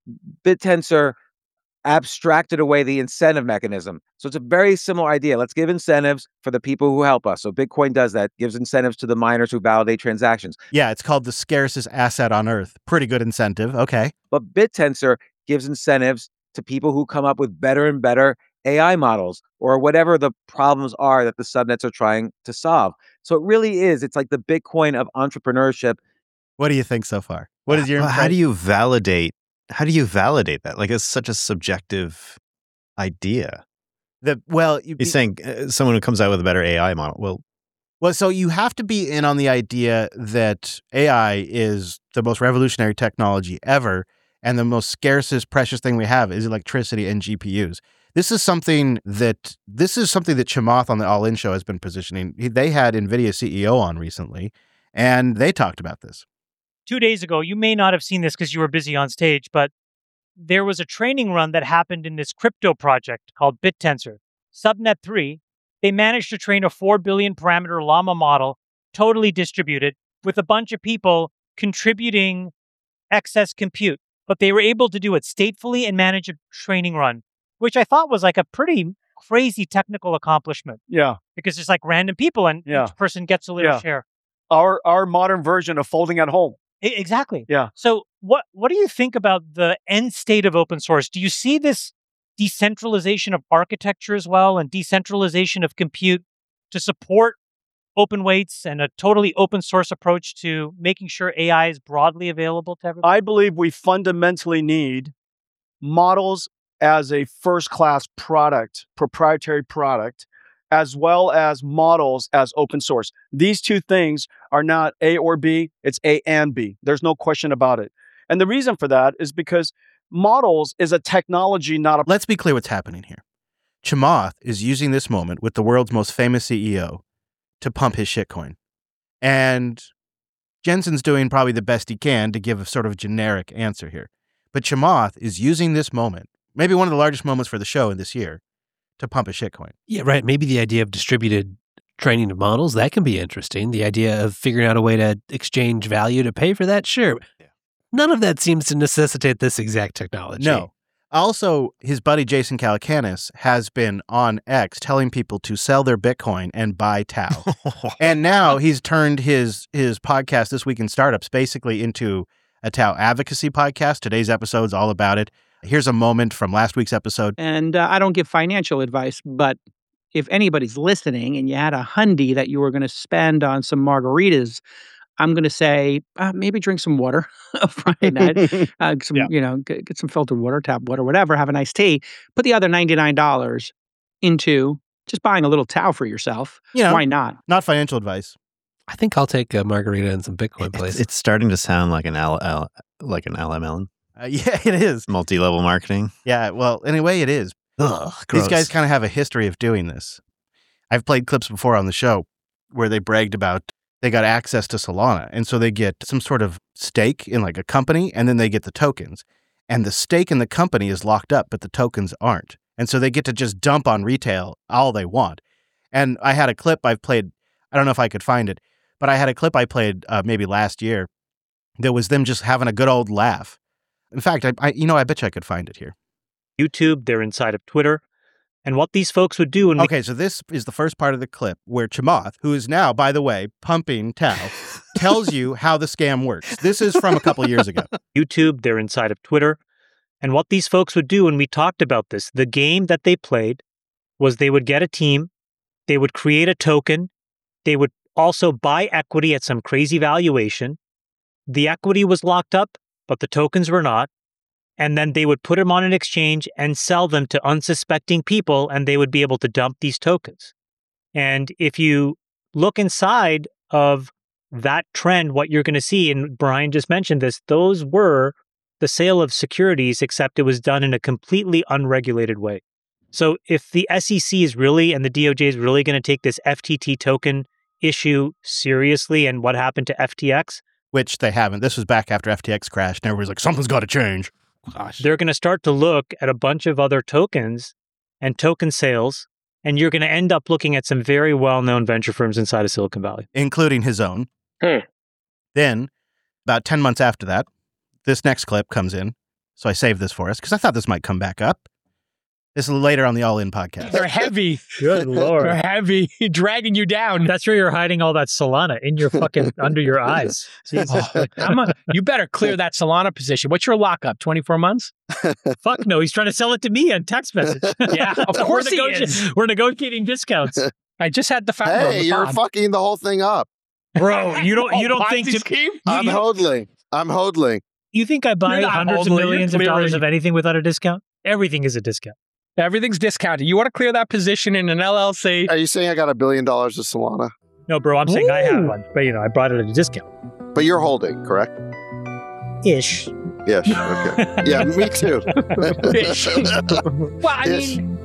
BitTensor abstracted away the incentive mechanism. So it's a very similar idea. Let's give incentives for the people who help us. So Bitcoin does that, gives incentives to the miners who validate transactions. yeah, it's called the scarcest asset on earth. Pretty good incentive. Okay. But BitTensor gives incentives to people who come up with better and better A I models or whatever the problems are that the subnets are trying to solve. So it really is. It's like the Bitcoin of entrepreneurship. What do you think so far? What is your Well, how do you validate? How do you validate that? Like, it's such a subjective idea. the well? You, He's saying uh, someone who comes out with a better A I model. Well, Well, so you have to be in on the idea that A I is the most revolutionary technology ever, and the most scarcest, precious thing we have is electricity and G P Us. This is something that this is something that Chamath on the All In Show has been positioning. He, they had NVIDIA C E O on recently, and they talked about this. Two days ago, you may not have seen this because you were busy on stage, but there was a training run that happened in this crypto project called BitTensor. Subnet three, they managed to train a four billion parameter llama model, totally distributed, with a bunch of people contributing excess compute. But they were able to do it statefully and manage a training run, which I thought was like a pretty crazy technical accomplishment. Yeah. Because it's like random people and Yeah. each person gets a little Yeah. share. Our our modern version of folding at home. I- Exactly. Yeah. So what what do you think about the end state of open source? Do you see this decentralization of architecture as well and decentralization of compute to support open weights and a totally open source approach to making sure A I is broadly available to everyone? I believe we fundamentally need models as a first class product, proprietary product, as well as models as open source. These two things are not A or B, it's A and B. There's no question about it. And the reason for that is because models is a technology, not a... Let's be clear what's happening here. Chamath is using this moment with the world's most famous C E O to pump his shitcoin. And Jensen's doing probably the best he can to give a sort of generic answer here. But Chamath is using this moment, maybe one of the largest moments for the show in this year, to pump a shitcoin. Yeah, right. Maybe the idea of distributed training of models, that can be interesting. The idea of figuring out a way to exchange value to pay for that, sure. Yeah. None of that seems to necessitate this exact technology. No. Also, his buddy Jason Calacanis has been on X telling people to sell their Bitcoin and buy Tau. And now he's turned his his podcast, This Week in Startups, basically into a Tau advocacy podcast. Today's episode's all about it. Here's a moment from last week's episode. And uh, I don't give financial advice, but if anybody's listening and you had a hundy that you were going to spend on some margaritas, I'm going to say uh, maybe drink some water Friday night, uh, some, yeah. you know, get, get some filtered water, tap water, whatever, have a nice tea. Put the other ninety-nine dollars into just buying a little Tau for yourself. You know, why not? Not financial advice. I think I'll take a margarita and some Bitcoin, please. It's, it's starting to sound like an L, L, like an L M L. Uh, yeah, it is. Multi-level marketing. Yeah, well, in a way it is. Ugh, These guys kind of have a history of doing this. I've played clips before on the show where they bragged about they got access to Solana. And so they get some sort of stake in like a company, and then they get the tokens. And the stake in the company is locked up, but the tokens aren't. And so they get to just dump on retail all they want. And I had a clip I've played, I don't know if I could find it, but I had a clip I played uh, maybe last year that was them just having a good old laugh. In fact, I, I you know, I bet you I could find it here. YouTube, they're inside of Twitter. And what these folks would do... When okay, we- so this is the first part of the clip where Chamath, who is now, by the way, pumping Tau, tells you how the scam works. This is from a couple of years ago. YouTube, they're inside of Twitter. And what these folks would do when we talked about this, the game that they played was they would get a team, they would create a token, they would also buy equity at some crazy valuation. The equity was locked up, but the tokens were not. And then they would put them on an exchange and sell them to unsuspecting people, and they would be able to dump these tokens. And if you look inside of that trend, what you're going to see, and Brian just mentioned this, those were the sale of securities, except it was done in a completely unregulated way. So if the S E C is really, and the D O J is really going to take this F T T token issue seriously, and what happened to F T X, which they haven't. This was back after F T X crashed, and everybody's like, something's got to change. Gosh. They're going to start to look at a bunch of other tokens and token sales, and you're going to end up looking at some very well-known venture firms inside of Silicon Valley. Including his own. Hmm. Then, about ten months after that, this next clip comes in. So I saved this for us because I thought this might come back up. This is later on the All In podcast. They're heavy. Good Lord. They're heavy, dragging you down. That's where you're hiding all that Solana in your fucking, under your eyes. Oh, I'm a, you better clear that Solana position. What's your lockup? twenty-four months? Fuck no. He's trying to sell it to me on text message. Yeah, of course we're he negoti- is. We're negotiating discounts. I just had the founder Hey, the you're pod. fucking the whole thing up. Bro, you don't, you Oh, don't Ponzi think... To, scheme? you, I'm you, hodling. I'm hodling. you think I buy You're not hundreds hodling, of you're millions of clearing- dollars of anything without a discount? Everything is a discount. Everything's discounted. You want to clear that position in an L L C? Are you saying I got a billion dollars of Solana? No, bro, I'm saying Ooh. I have one. But, you know, I bought it at a discount. But you're holding, correct? Ish. Yes. Okay. Yeah, me too. Ish. Well, I Ish. mean...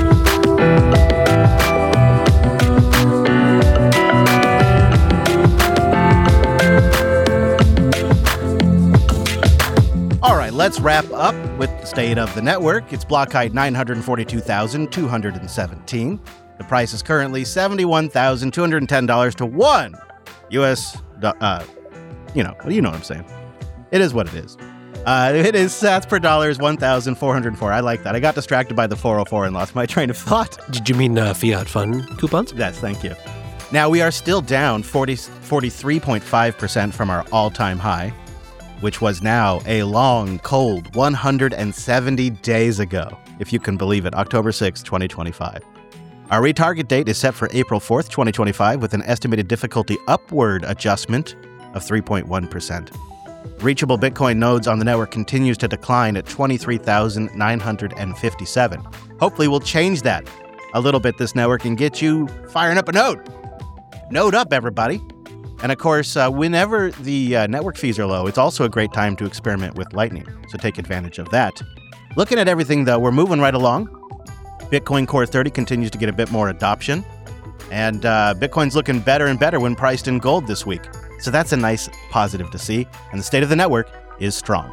All right, let's wrap up with the state of the network. It's block height nine hundred forty-two thousand two hundred seventeen. The price is currently seventy-one thousand two hundred ten dollars to one U S, uh, you know, you know what I'm saying. It is what it is. Uh, it is sats per dollar is one thousand four hundred four. I like that. I got distracted by the four oh four and lost my train of thought. Did you mean uh, fiat fund coupons? Yes, thank you. Now, we are still down forty, forty-three point five percent from our all-time high, which was now a long, cold one hundred seventy days ago, if you can believe it, October sixth, twenty twenty-five. Our retarget date is set for April fourth, twenty twenty-five, with an estimated difficulty upward adjustment of three point one percent. Reachable Bitcoin nodes on the network continues to decline at twenty-three thousand nine hundred fifty-seven. Hopefully we'll change that a little bit, this network, and get you firing up a node. Node up, everybody. And of course, uh, whenever the uh, network fees are low, it's also a great time to experiment with Lightning. So take advantage of that. Looking at everything, though, we're moving right along. Bitcoin Core thirty continues to get a bit more adoption. And uh, Bitcoin's looking better and better when priced in gold this week. So that's a nice positive to see. And the state of the network is strong.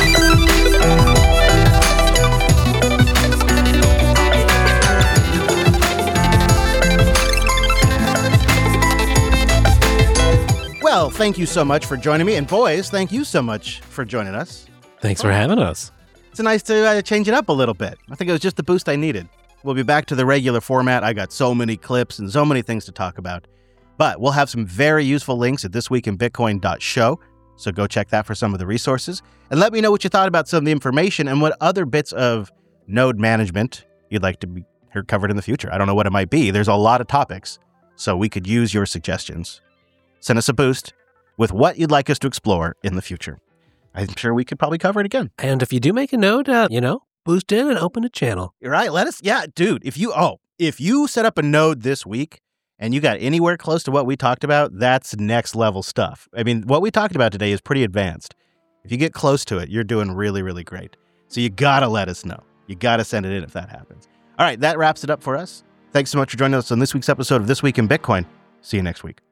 Well, thank you so much for joining me. And boys, thank you so much for joining us. Thanks for having us. It's nice to uh, change it up a little bit. I think it was just the boost I needed. We'll be back to the regular format. I got so many clips and so many things to talk about. But we'll have some very useful links at this week in bitcoin dot show. So go check that for some of the resources. And let me know what you thought about some of the information and what other bits of node management you'd like to be heard covered in the future. I don't know what it might be. There's a lot of topics. So we could use your suggestions. Send us a boost with what you'd like us to explore in the future. I'm sure we could probably cover it again. And if you do make a node, uh, you know, boost in and open a channel. You're right. Let us, yeah, dude, if you, oh, if you set up a node this week and you got anywhere close to what we talked about, that's next level stuff. I mean, what we talked about today is pretty advanced. If you get close to it, you're doing really, really great. So you got to let us know. You got to send it in if that happens. All right, that wraps it up for us. Thanks so much for joining us on this week's episode of This Week in Bitcoin. See you next week.